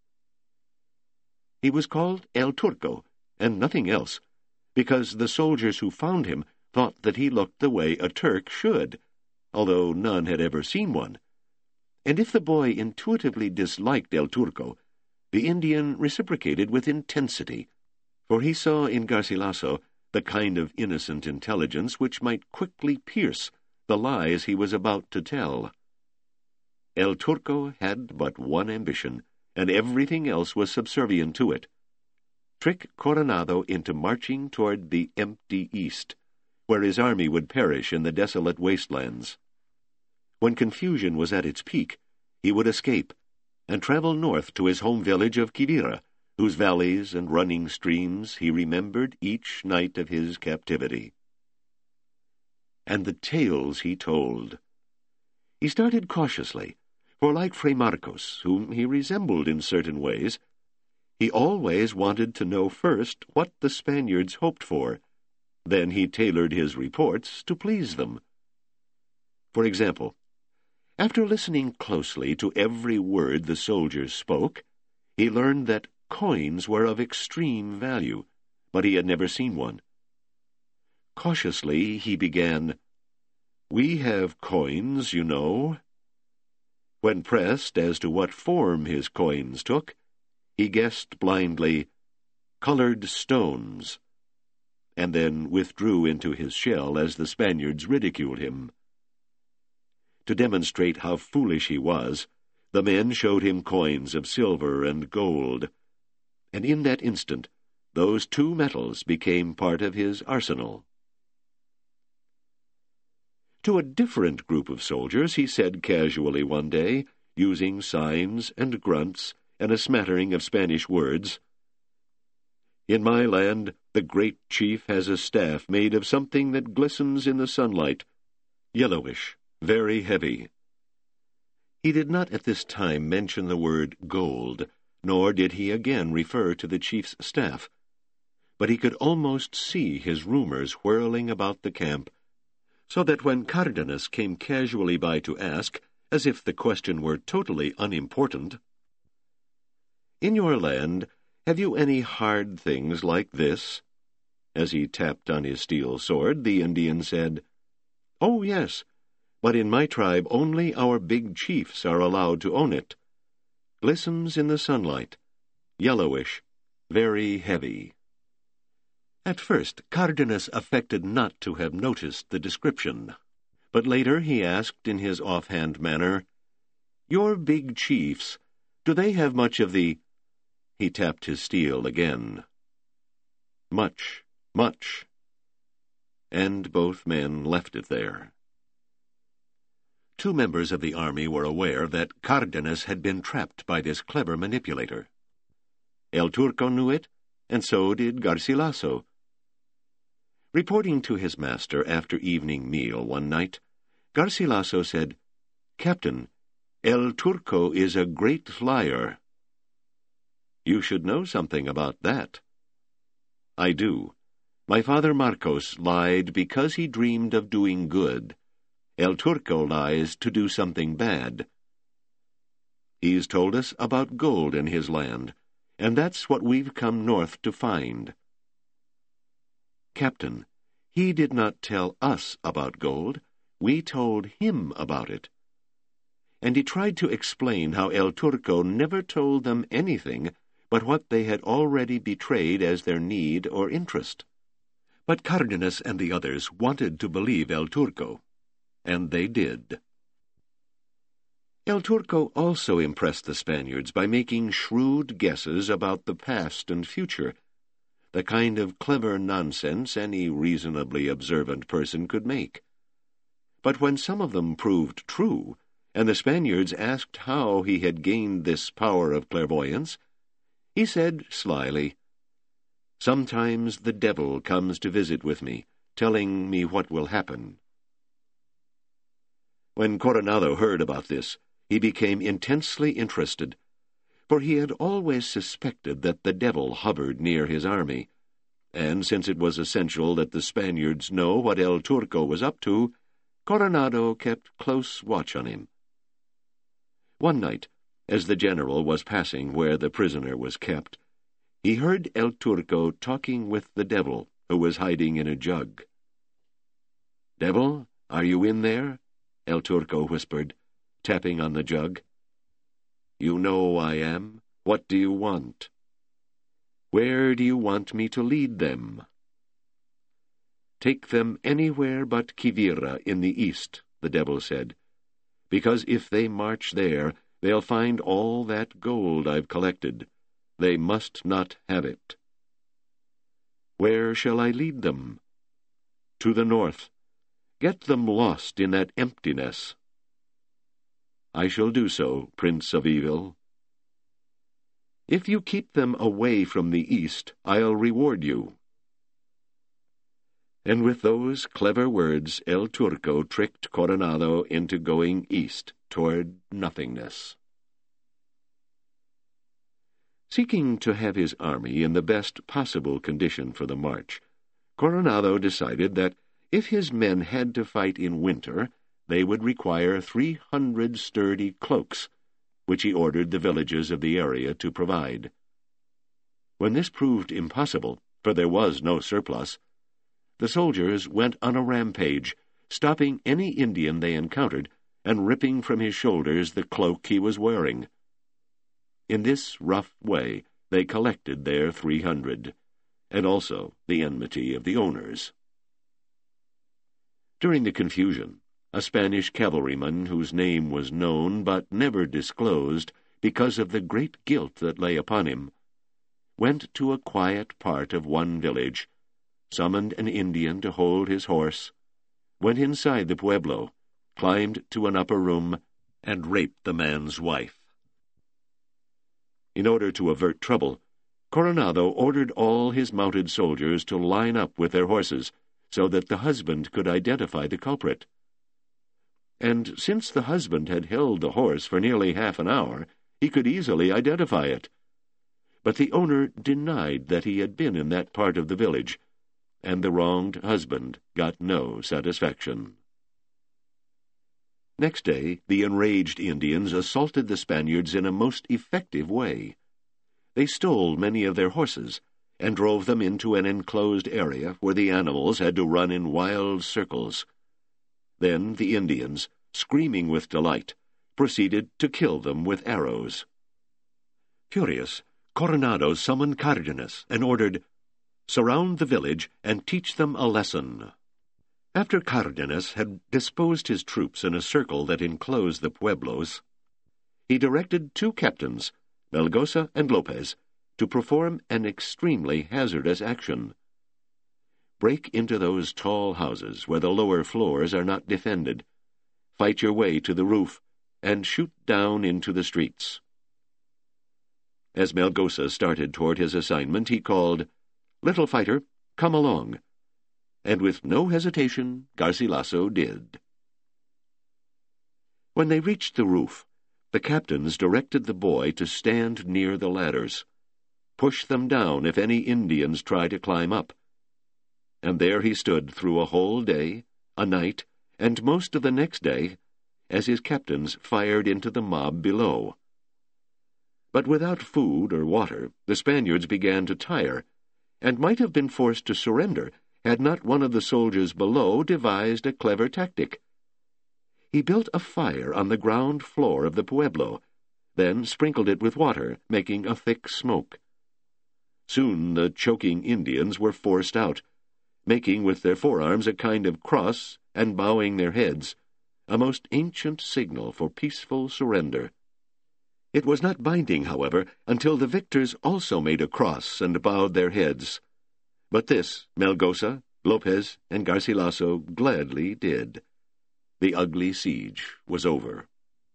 He was called El Turco, and nothing else, because the soldiers who found him thought that he looked the way a Turk should, although none had ever seen one. And if the boy intuitively disliked El Turco, the Indian reciprocated with intensity, for he saw in Garcilaso the kind of innocent intelligence which might quickly pierce the lies he was about to tell. El Turco had but one ambition, and everything else was subservient to it: trick Coronado into marching toward the empty East, where his army would perish in the desolate wastelands. When confusion was at its peak, he would escape and travel north to his home village of Quivira, whose valleys and running streams he remembered each night of his captivity. And the tales he told! He started cautiously, For like Fray Marcos, whom he resembled in certain ways, he always wanted to know first what the Spaniards hoped for. Then he tailored his reports to please them. For example, after listening closely to every word the soldiers spoke, he learned that coins were of extreme value, but he had never seen one. Cautiously he began, "We have coins, you know." When pressed as to what form his coins took, he guessed blindly, "Colored stones," and then withdrew into his shell as the Spaniards ridiculed him. To demonstrate how foolish he was, the men showed him coins of silver and gold, and in that instant those two metals became part of his arsenal. To a different group of soldiers he said casually one day, using signs and grunts and a smattering of Spanish words, "In my land the great chief has a staff made of something that glistens in the sunlight, yellowish, very heavy." He did not at this time mention the word gold, nor did he again refer to the chief's staff, but he could almost see his rumors whirling about the camp, so that when Cardenas came casually by to ask, as if the question were totally unimportant, "In your land, have you any hard things like this?" As he tapped on his steel sword, the Indian said, "Oh, yes, but in my tribe only our big chiefs are allowed to own it. Glistens in the sunlight, yellowish, very heavy." At first, Cardenas affected not to have noticed the description, but later he asked in his offhand manner, "Your big chiefs, do they have much of the—" He tapped his steel again. "Much, much." And both men left it there. Two members of the army were aware that Cardenas had been trapped by this clever manipulator. El Turco knew it, and so did Garcilaso. Reporting to his master after evening meal one night, Garcilaso said, "Captain, El Turco is a great liar." "You should know something about that." "I do. My father Marcos lied because he dreamed of doing good. El Turco lies to do something bad. He's told us about gold in his land, and that's what we've come north to find." "Captain, he did not tell us about gold. We told him about it." And he tried to explain how El Turco never told them anything but what they had already betrayed as their need or interest. But Cardenas and the others wanted to believe El Turco, and they did. El Turco also impressed the Spaniards by making shrewd guesses about the past and future, the kind of clever nonsense any reasonably observant person could make. But when some of them proved true, and the Spaniards asked how he had gained this power of clairvoyance, he said slyly, "Sometimes the devil comes to visit with me, telling me what will happen." When Coronado heard about this, he became intensely interested, for he had always suspected that the devil hovered near his army, and since it was essential that the Spaniards know what El Turco was up to, Coronado kept close watch on him. One night, as the general was passing where the prisoner was kept, he heard El Turco talking with the devil, who was hiding in a jug. "Devil, are you in there?" El Turco whispered, tapping on the jug. "You know I am. What do you want?" "Where do you want me to lead them?" "Take them anywhere but Quivira in the east," the devil said, "because if they march there, they'll find all that gold I've collected. They must not have it." "Where shall I lead them?" "To the north. Get them lost in that emptiness." "I shall do so, Prince of Evil." "If you keep them away from the east, I'll reward you." And with those clever words, El Turco tricked Coronado into going east toward nothingness. Seeking to have his army in the best possible condition for the march, Coronado decided that if his men had to fight in winter, they would require 300 sturdy cloaks, which he ordered the villages of the area to provide. When this proved impossible, for there was no surplus, the soldiers went on a rampage, stopping any Indian they encountered and ripping from his shoulders the cloak he was wearing. In this rough way they collected their 300, and also the enmity of the owners. During the confusion, a Spanish cavalryman whose name was known but never disclosed because of the great guilt that lay upon him, went to a quiet part of one village, summoned an Indian to hold his horse, went inside the pueblo, climbed to an upper room, and raped the man's wife. In order to avert trouble, Coronado ordered all his mounted soldiers to line up with their horses so that the husband could identify the culprit. And since the husband had held the horse for nearly half an hour, he could easily identify it. But the owner denied that he had been in that part of the village, and the wronged husband got no satisfaction. Next day, the enraged Indians assaulted the Spaniards in a most effective way. They stole many of their horses and drove them into an enclosed area where the animals had to run in wild circles. Then the Indians, screaming with delight, proceeded to kill them with arrows. Furious, Coronado summoned Cardenas and ordered, "Surround the village and teach them a lesson." After Cardenas had disposed his troops in a circle that enclosed the pueblos, he directed 2 captains, Melgosa and Lopez, to perform an extremely hazardous action. Break into those tall houses where the lower floors are not defended, fight your way to the roof, and shoot down into the streets. As Melgosa started toward his assignment, he called, "Little fighter, come along." And with no hesitation, Garcilaso did. When they reached the roof, the captains directed the boy to stand near the ladders. Push them down if any Indians try to climb up. And there he stood through a whole day, a night, and most of the next day, as his captains fired into the mob below. But without food or water, the Spaniards began to tire, and might have been forced to surrender had not one of the soldiers below devised a clever tactic. He built a fire on the ground floor of the pueblo, then sprinkled it with water, making a thick smoke. Soon the choking Indians were forced out, making with their forearms a kind of cross and bowing their heads, a most ancient signal for peaceful surrender. It was not binding, however, until the victors also made a cross and bowed their heads. But this Melgosa, Lopez, and Garcilaso gladly did. The ugly siege was over.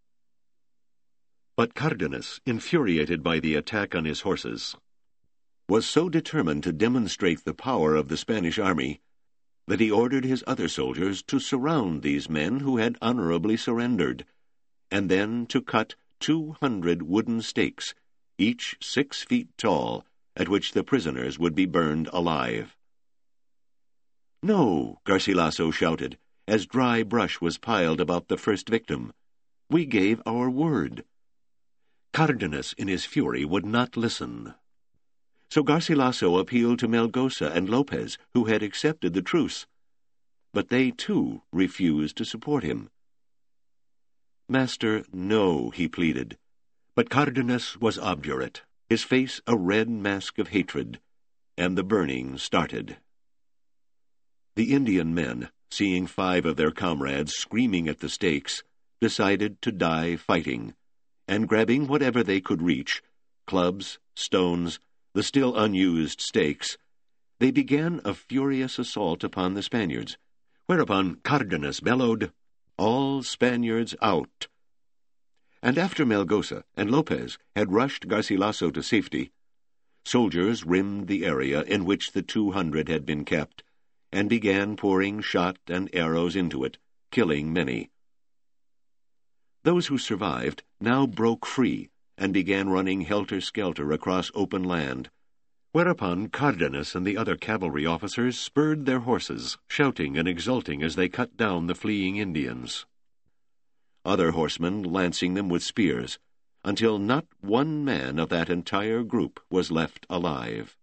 But Cardenas, infuriated by the attack on his horses, was so determined to demonstrate the power of the Spanish army that he ordered his other soldiers to surround these men who had honorably surrendered, and then to cut 200 wooden stakes, each 6 feet tall, at which the prisoners would be burned alive. "No," Garcilaso shouted, as dry brush was piled about the first victim. "We gave our word." Cardenas, in his fury, would not listen. So Garcilaso appealed to Melgosa and Lopez, who had accepted the truce. But they, too, refused to support him. "Master, no," he pleaded. But Cardenas was obdurate, his face a red mask of hatred, and the burning started. The Indian men, seeing 5 of their comrades screaming at the stakes, decided to die fighting, and grabbing whatever they could reach, clubs, stones, the still unused stakes, they began a furious assault upon the Spaniards, whereupon Cardenas bellowed, "All Spaniards out!" And after Melgosa and Lopez had rushed Garcilaso to safety, soldiers rimmed the area in which the 200 had been kept, and began pouring shot and arrows into it, killing many. Those who survived now broke free and began running helter-skelter across open land, whereupon Cardenas and the other cavalry officers spurred their horses, shouting and exulting as they cut down the fleeing Indians. Other horsemen lancing them with spears, until not one man of that entire group was left alive.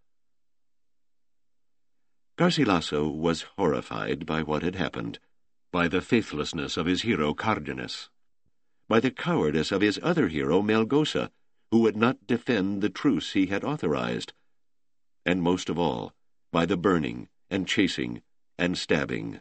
Garcilaso was horrified by what had happened, by the faithlessness of his hero Cardenas, by the cowardice of his other hero Melgosa, who would not defend the truce he had authorized, and most of all, by the burning and chasing and stabbing.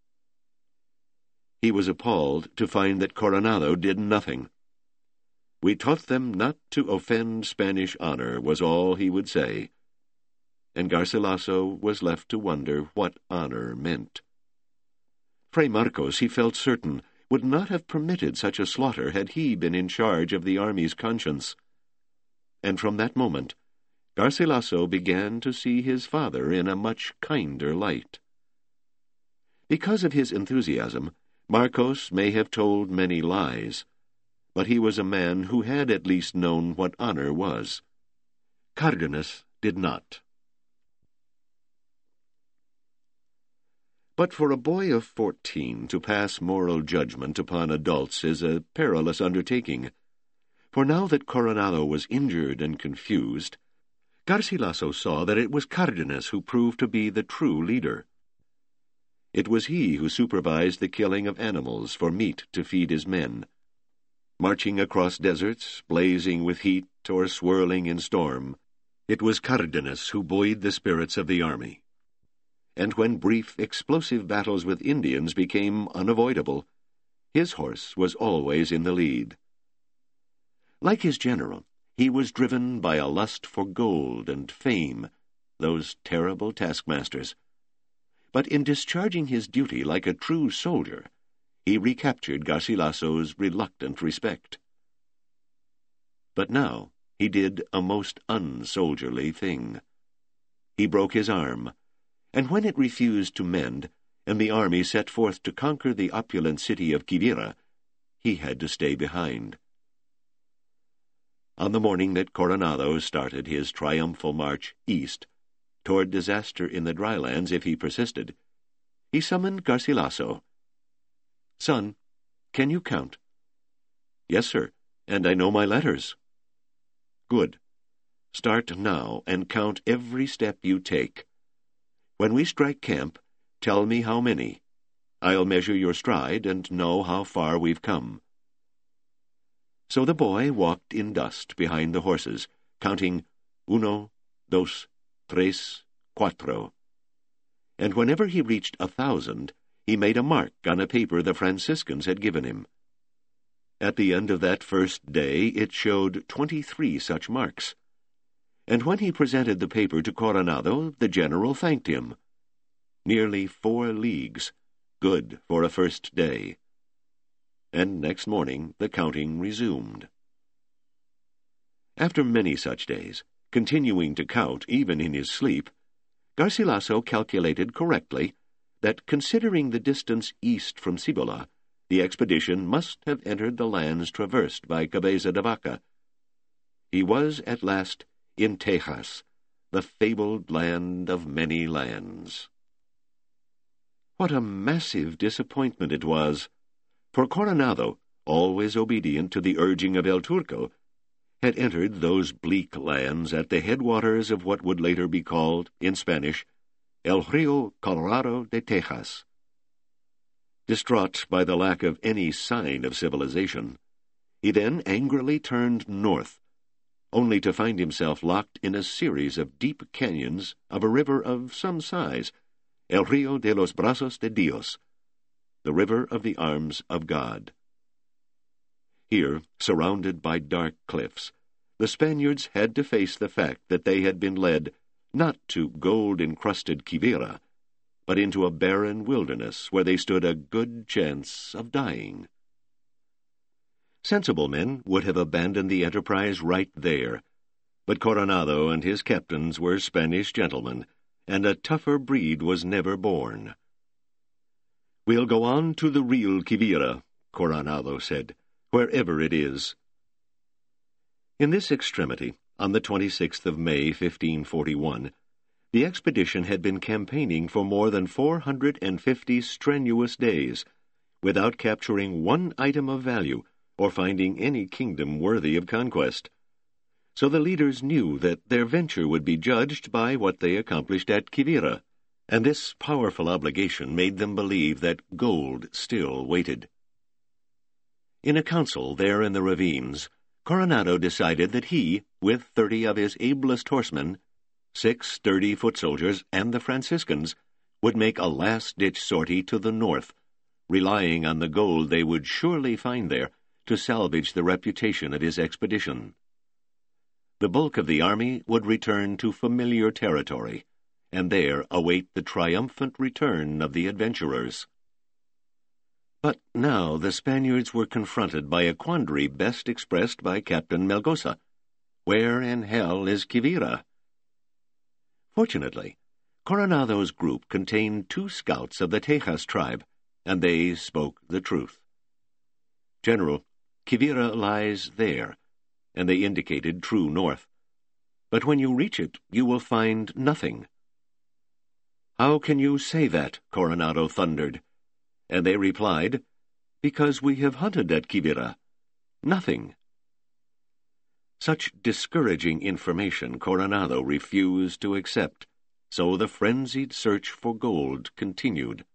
He was appalled to find that Coronado did nothing. "We taught them not to offend Spanish honor," was all he would say, and Garcilaso was left to wonder what honor meant. Fray Marcos, he felt certain, would not have permitted such a slaughter had he been in charge of the army's conscience. And from that moment, Garcilaso began to see his father in a much kinder light. Because of his enthusiasm, Marcos may have told many lies, but he was a man who had at least known what honor was. Cardenas did not. But for a boy of 14 to pass moral judgment upon adults is a perilous undertaking, for now that Coronado was injured and confused, Garcilaso saw that it was Cardenas who proved to be the true leader. It was he who supervised the killing of animals for meat to feed his men. Marching across deserts, blazing with heat or swirling in storm, it was Cardenas who buoyed the spirits of the army. And when brief, explosive battles with Indians became unavoidable, his horse was always in the lead. Like his general, he was driven by a lust for gold and fame, those terrible taskmasters. But in discharging his duty like a true soldier, he recaptured Garcilaso's reluctant respect. But now he did a most unsoldierly thing. He broke his arm, and when it refused to mend, and the army set forth to conquer the opulent city of Quivira, he had to stay behind. On the morning that Coronado started his triumphal march east, toward disaster in the drylands if he persisted, he summoned Garcilaso. "Son, can you count?" "Yes, sir, and I know my letters." "Good. Start now and count every step you take. When we strike camp, tell me how many. I'll measure your stride and know how far we've come." So the boy walked in dust behind the horses, counting 1, 2, 3, 4. And whenever he reached 1,000, he made a mark on a paper the Franciscans had given him. At the end of that first day, it showed 23 such marks. And when he presented the paper to Coronado, the general thanked him. Nearly 4 leagues, good for a first day. And next morning the counting resumed. After many such days, continuing to count even in his sleep, Garcilaso calculated correctly that, considering the distance east from Cibola, the expedition must have entered the lands traversed by Cabeza de Vaca. He was at last in Tejas, the fabled land of many lands. What a massive disappointment it was, for Coronado, always obedient to the urging of El Turco, had entered those bleak lands at the headwaters of what would later be called, in Spanish, El Rio Colorado de Tejas. Distraught by the lack of any sign of civilization, he then angrily turned north, only to find himself locked in a series of deep canyons of a river of some size, El Rio de los Brazos de Dios, the river of the arms of God. Here, surrounded by dark cliffs, the Spaniards had to face the fact that they had been led not to gold-encrusted Quivira, but into a barren wilderness where they stood a good chance of dying. Sensible men would have abandoned the enterprise right there, but Coronado and his captains were Spanish gentlemen, and a tougher breed was never born. "We'll go on to the real Quivira," Coronado said, "wherever it is." In this extremity, on the 26th of May, 1541, the expedition had been campaigning for more than 450 strenuous days, without capturing one item of value or finding any kingdom worthy of conquest. So the leaders knew that their venture would be judged by what they accomplished at Quivira, and this powerful obligation made them believe that gold still waited. In a council there in the ravines, Coronado decided that he, with 30 of his ablest horsemen, 6 sturdy foot soldiers, and the Franciscans, would make a last-ditch sortie to the north, relying on the gold they would surely find there to salvage the reputation of his expedition. The bulk of the army would return to familiar territory, and there await the triumphant return of the adventurers. But now the Spaniards were confronted by a quandary best expressed by Captain Melgosa. Where in hell is Quivira? Fortunately, Coronado's group contained 2 scouts of the Tejas tribe, and they spoke the truth. "General, Quivira lies there," and they indicated true north. "But when you reach it, you will find nothing." "How can you say that?" Coronado thundered. And they replied, "Because we have hunted at Quivira. Nothing." Such discouraging information Coronado refused to accept, so the frenzied search for gold continued.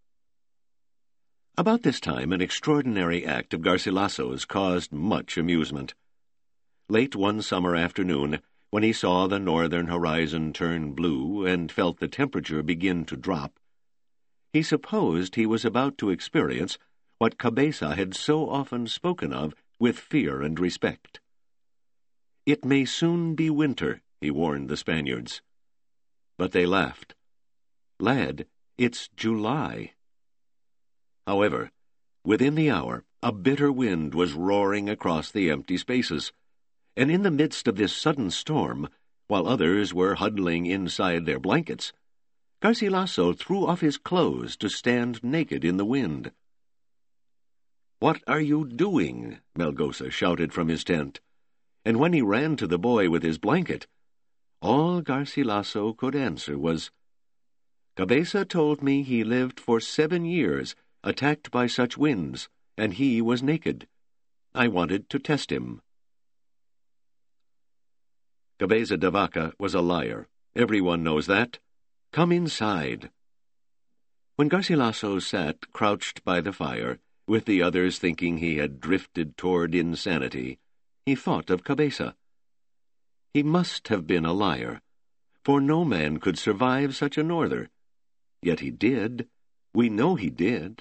About this time, an extraordinary act of Garcilaso's caused much amusement. Late one summer afternoon, when he saw the northern horizon turn blue and felt the temperature begin to drop, he supposed he was about to experience what Cabeza had so often spoken of with fear and respect. "It may soon be winter," he warned the Spaniards. But they laughed. "Lad, it's July." However, within the hour, a bitter wind was roaring across the empty spaces, and in the midst of this sudden storm, while others were huddling inside their blankets, Garcilaso threw off his clothes to stand naked in the wind. "What are you doing?" Melgosa shouted from his tent, and when he ran to the boy with his blanket, all Garcilaso could answer was, "Cabeza told me he lived for 7 years, attacked by such winds, and he was naked. I wanted to test him." Cabeza de Vaca was a liar. Everyone knows that. "Come inside." When Garcilaso sat crouched by the fire, with the others thinking he had drifted toward insanity, he thought of Cabeza. He must have been a liar, for no man could survive such a norther. Yet he did. We know he did.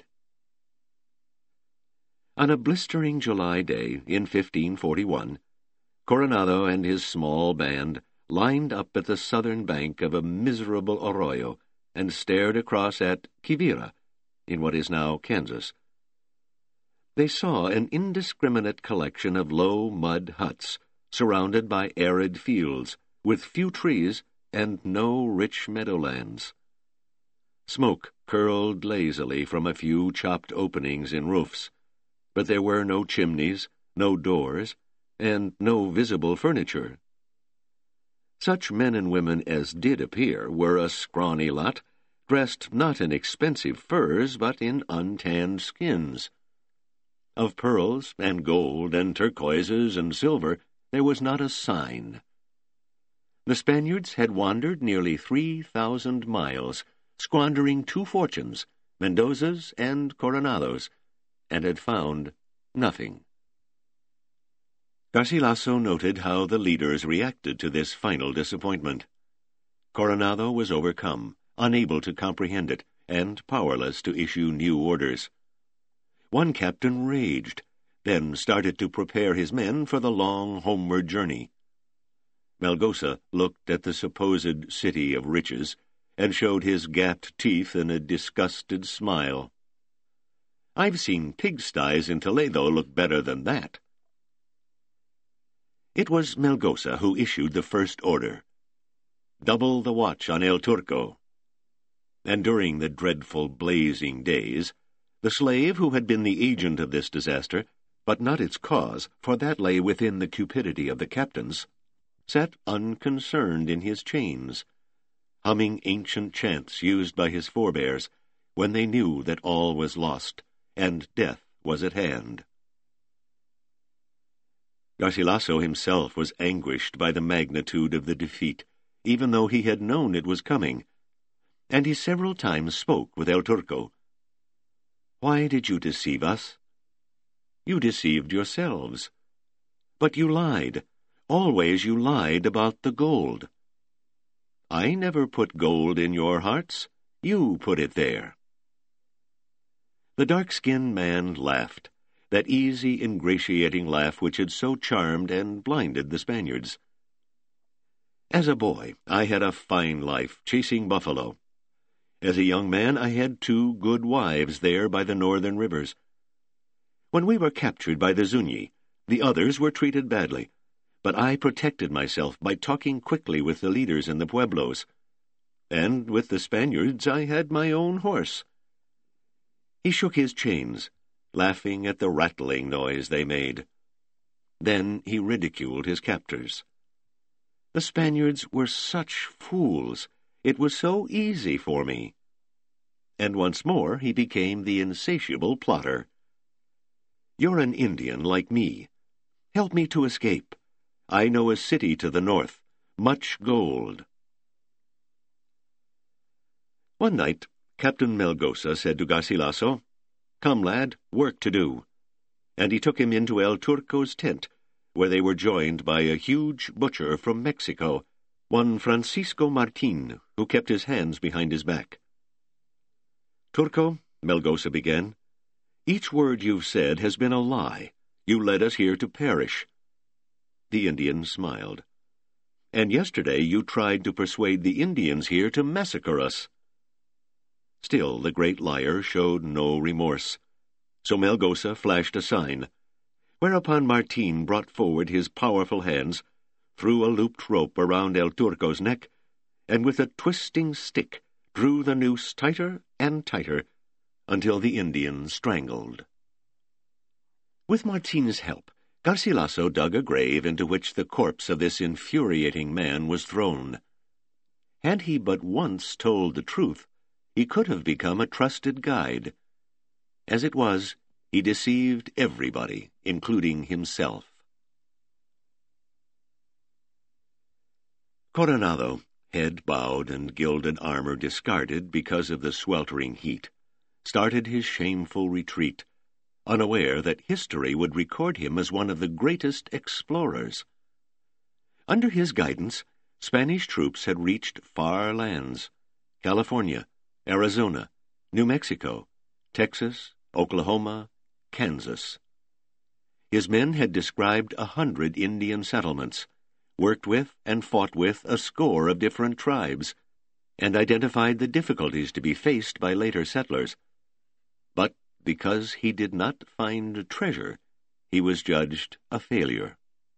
On a blistering July day in 1541, Coronado and his small band lined up at the southern bank of a miserable arroyo and stared across at Quivira, in what is now Kansas. They saw an indiscriminate collection of low mud huts, surrounded by arid fields, with few trees and no rich meadowlands. Smoke curled lazily from a few chopped openings in roofs, but there were no chimneys, no doors, and no visible furniture. Such men and women as did appear were a scrawny lot, dressed not in expensive furs, but in untanned skins. Of pearls and gold and turquoises and silver there was not a sign. The Spaniards had wandered nearly 3,000 miles, squandering 2 fortunes, Mendoza's and Coronado's, and had found nothing. Garcilaso noted how the leaders reacted to this final disappointment. Coronado was overcome, unable to comprehend it, and powerless to issue new orders. One captain raged, then started to prepare his men for the long homeward journey. Melgosa looked at the supposed city of riches and showed his gapped teeth in a disgusted smile. "I've seen pigsties in Toledo look better than that." It was Melgosa who issued the first order. "Double the watch on El Turco. and during the dreadful blazing days, the slave who had been the agent of this disaster, but not its cause, for that lay within the cupidity of the captains, sat unconcerned in his chains, humming ancient chants used by his forebears when they knew that all was lost and death was at hand. Garcilaso himself was anguished by the magnitude of the defeat, even though he had known it was coming, and he several times spoke with El Turco. "Why did you deceive us? You deceived yourselves. But you lied. Always you lied about the gold. I never put gold in your hearts. You put it there." The dark-skinned man laughed, that easy, ingratiating laugh which had so charmed and blinded the Spaniards. "As a boy, I had a fine life, chasing buffalo. As a young man, I had 2 good wives there by the northern rivers. When we were captured by the Zuni, the others were treated badly, but I protected myself by talking quickly with the leaders in the pueblos. And with the Spaniards I had my own horse." He shook his chains, laughing at the rattling noise they made. Then he ridiculed his captors. "The Spaniards were such fools. It was so easy for me." And once more he became the insatiable plotter. "You're an Indian like me. Help me to escape. I know a city to the north, much gold." One night, Captain Melgosa said to Garcilaso, "Come, lad, work to do." And he took him into El Turco's tent, where they were joined by a huge butcher from Mexico, one Francisco Martin, who kept his hands behind his back. "Turco," Melgosa began, "each word you've said has been a lie. You led us here to perish." The Indian smiled. "And yesterday you tried to persuade the Indians here to massacre us." Still the great liar showed no remorse. So Melgosa flashed a sign, whereupon Martin brought forward his powerful hands, threw a looped rope around El Turco's neck, and with a twisting stick drew the noose tighter and tighter until the Indian strangled. With Martin's help, Garcilaso dug a grave into which the corpse of this infuriating man was thrown. Had he but once told the truth, he could have become a trusted guide. As it was, he deceived everybody, including himself. Coronado, head bowed and gilded armor discarded because of the sweltering heat, started his shameful retreat, unaware that history would record him as one of the greatest explorers. Under his guidance, Spanish troops had reached far lands: California, Arizona, New Mexico, Texas, Oklahoma, Kansas. His men had described 100 Indian settlements, worked with and fought with a score of different tribes, and identified the difficulties to be faced by later settlers. But because he did not find treasure, he was judged a failure.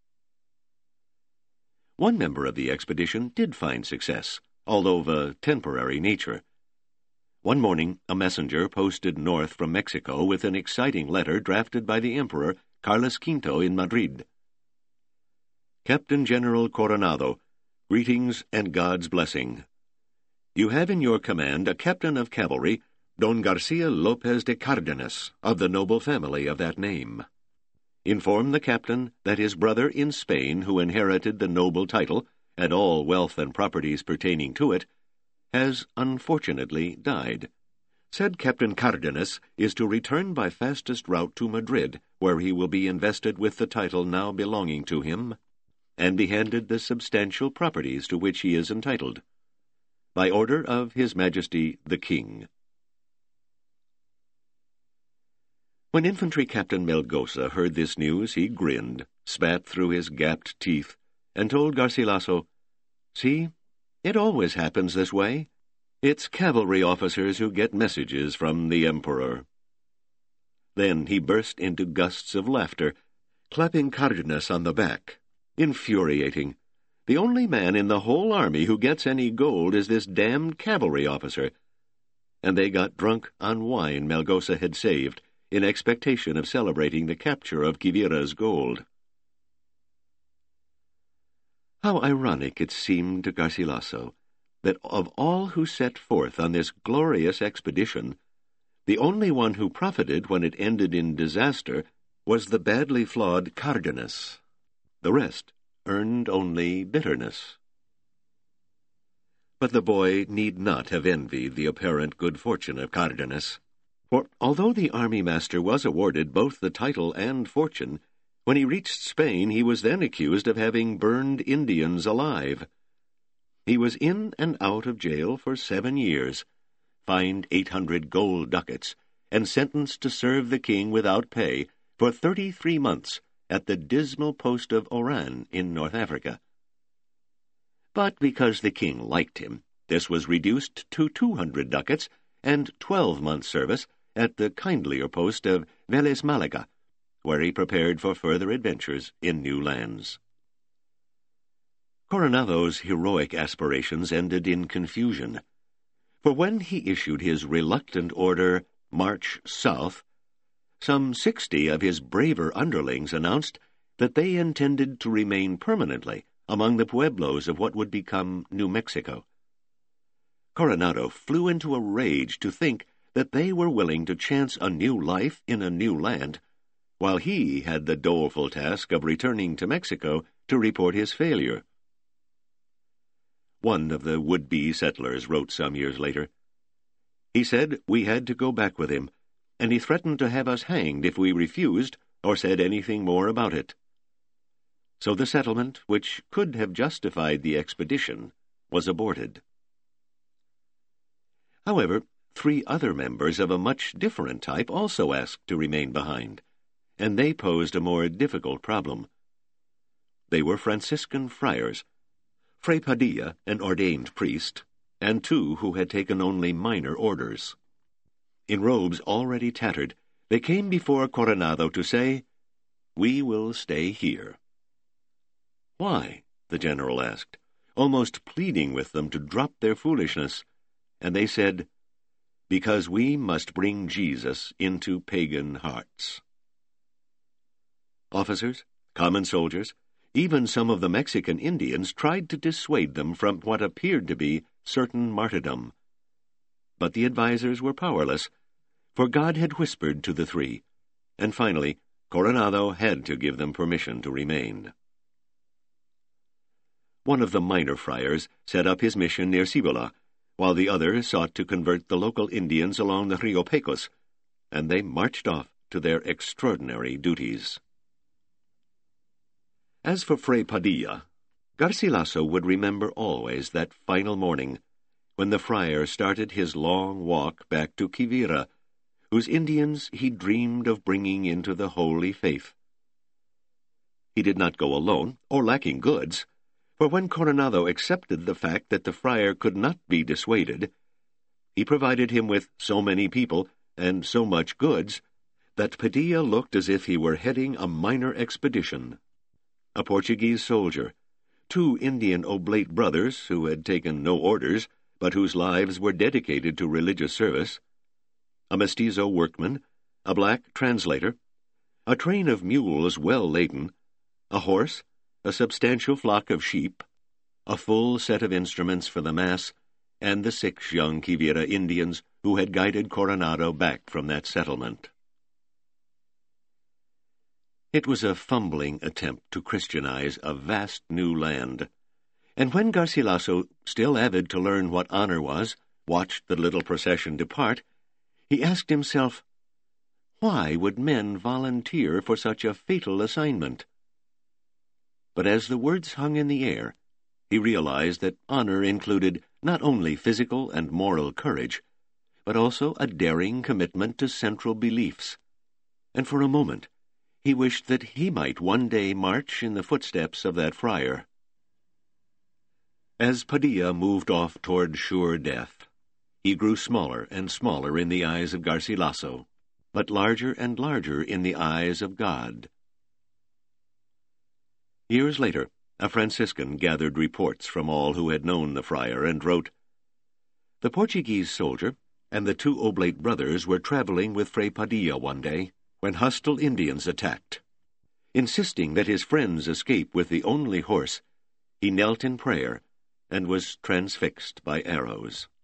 One member of the expedition did find success, although of a temporary nature. One morning, a messenger posted north from Mexico with an exciting letter drafted by the Emperor Carlos V in Madrid. "Captain General Coronado, greetings and God's blessing. You have in your command a captain of cavalry, Don Garcia Lopez de Cardenas, of the noble family of that name. Inform the captain that his brother in Spain, who inherited the noble title and all wealth and properties pertaining to it, has unfortunately died. Said Captain Cardenas is to return by fastest route to Madrid, where he will be invested with the title now belonging to him, and be handed the substantial properties to which he is entitled. By order of His Majesty the King." When Infantry Captain Melgosa heard this news, he grinned, spat through his gapped teeth, and told Garcilaso, "See, it always happens this way. It's cavalry officers who get messages from the Emperor." Then he burst into gusts of laughter, clapping Cardenas on the back. Infuriating. The only man in the whole army who gets any gold is this damned cavalry officer. and they got drunk on wine Melgosa had saved in expectation of celebrating the capture of Quivira's gold. How ironic it seemed to Garcilaso that of all who set forth on this glorious expedition, the only one who profited when it ended in disaster was the badly flawed Cardenas. The rest earned only bitterness. But the boy need not have envied the apparent good fortune of Cardenas, for although the army master was awarded both the title and fortune, when he reached Spain he was then accused of having burned Indians alive. He was in and out of jail for 7 years, fined 800 gold ducats, and sentenced to serve the king without pay for 33 months at the dismal post of Oran in North Africa. But because the king liked him, this was reduced to 200 ducats and 12 months' service at the kindlier post of Vélez Malaga, where he prepared for further adventures in new lands. Coronado's heroic aspirations ended in confusion, for when he issued his reluctant order, "March South," some 60 of his braver underlings announced that they intended to remain permanently among the pueblos of what would become New Mexico. Coronado flew into a rage to think that they were willing to chance a new life in a new land, while he had the doleful task of returning to Mexico to report his failure. One of the would-be settlers wrote some years later, "He said we had to go back with him, and he threatened to have us hanged if we refused or said anything more about it." So the settlement, which could have justified the expedition, was aborted. However, 3 other members of a much different type also asked to remain behind, and they posed a more difficult problem. They were Franciscan friars, Fray Padilla, an ordained priest, and 2 who had taken only minor orders. In robes already tattered, they came before Coronado to say, "We will stay here." "Why?" the general asked, almost pleading with them to drop their foolishness, and they said, "Because we must bring Jesus into pagan hearts." Officers, common soldiers, even some of the Mexican Indians tried to dissuade them from what appeared to be certain martyrdom. But the advisers were powerless, for God had whispered to the 3, and finally Coronado had to give them permission to remain. One of the minor friars set up his mission near Cibola, while the other sought to convert the local Indians along the Rio Pecos, and they marched off to their extraordinary duties. As for Fray Padilla, Garcilaso would remember always that final morning when the friar started his long walk back to Quivira, whose Indians he dreamed of bringing into the holy faith. He did not go alone, or lacking goods, for when Coronado accepted the fact that the friar could not be dissuaded, he provided him with so many people and so much goods that Padilla looked as if he were heading a minor expedition. A Portuguese soldier, 2 Indian oblate brothers who had taken no orders, but whose lives were dedicated to religious service, a mestizo workman, a black translator, a train of mules well laden, a horse, a substantial flock of sheep, a full set of instruments for the Mass, and the 6 young Quivira Indians who had guided Coronado back from that settlement. It was a fumbling attempt to Christianize a vast new land, and when Garcilaso, still avid to learn what honor was, watched the little procession depart, he asked himself, why would men volunteer for such a fatal assignment? But as the words hung in the air, he realized that honor included not only physical and moral courage, but also a daring commitment to central beliefs, and for a moment he wished that he might one day march in the footsteps of that friar. As Padilla moved off toward sure death, he grew smaller and smaller in the eyes of Garcilaso, but larger and larger in the eyes of God. Years later, a Franciscan gathered reports from all who had known the friar and wrote, "The Portuguese soldier, and the two Oblate brothers were traveling with Fray Padilla one day when hostile Indians attacked. Insisting that his friends escape with the only horse, he knelt in prayer and was transfixed by arrows.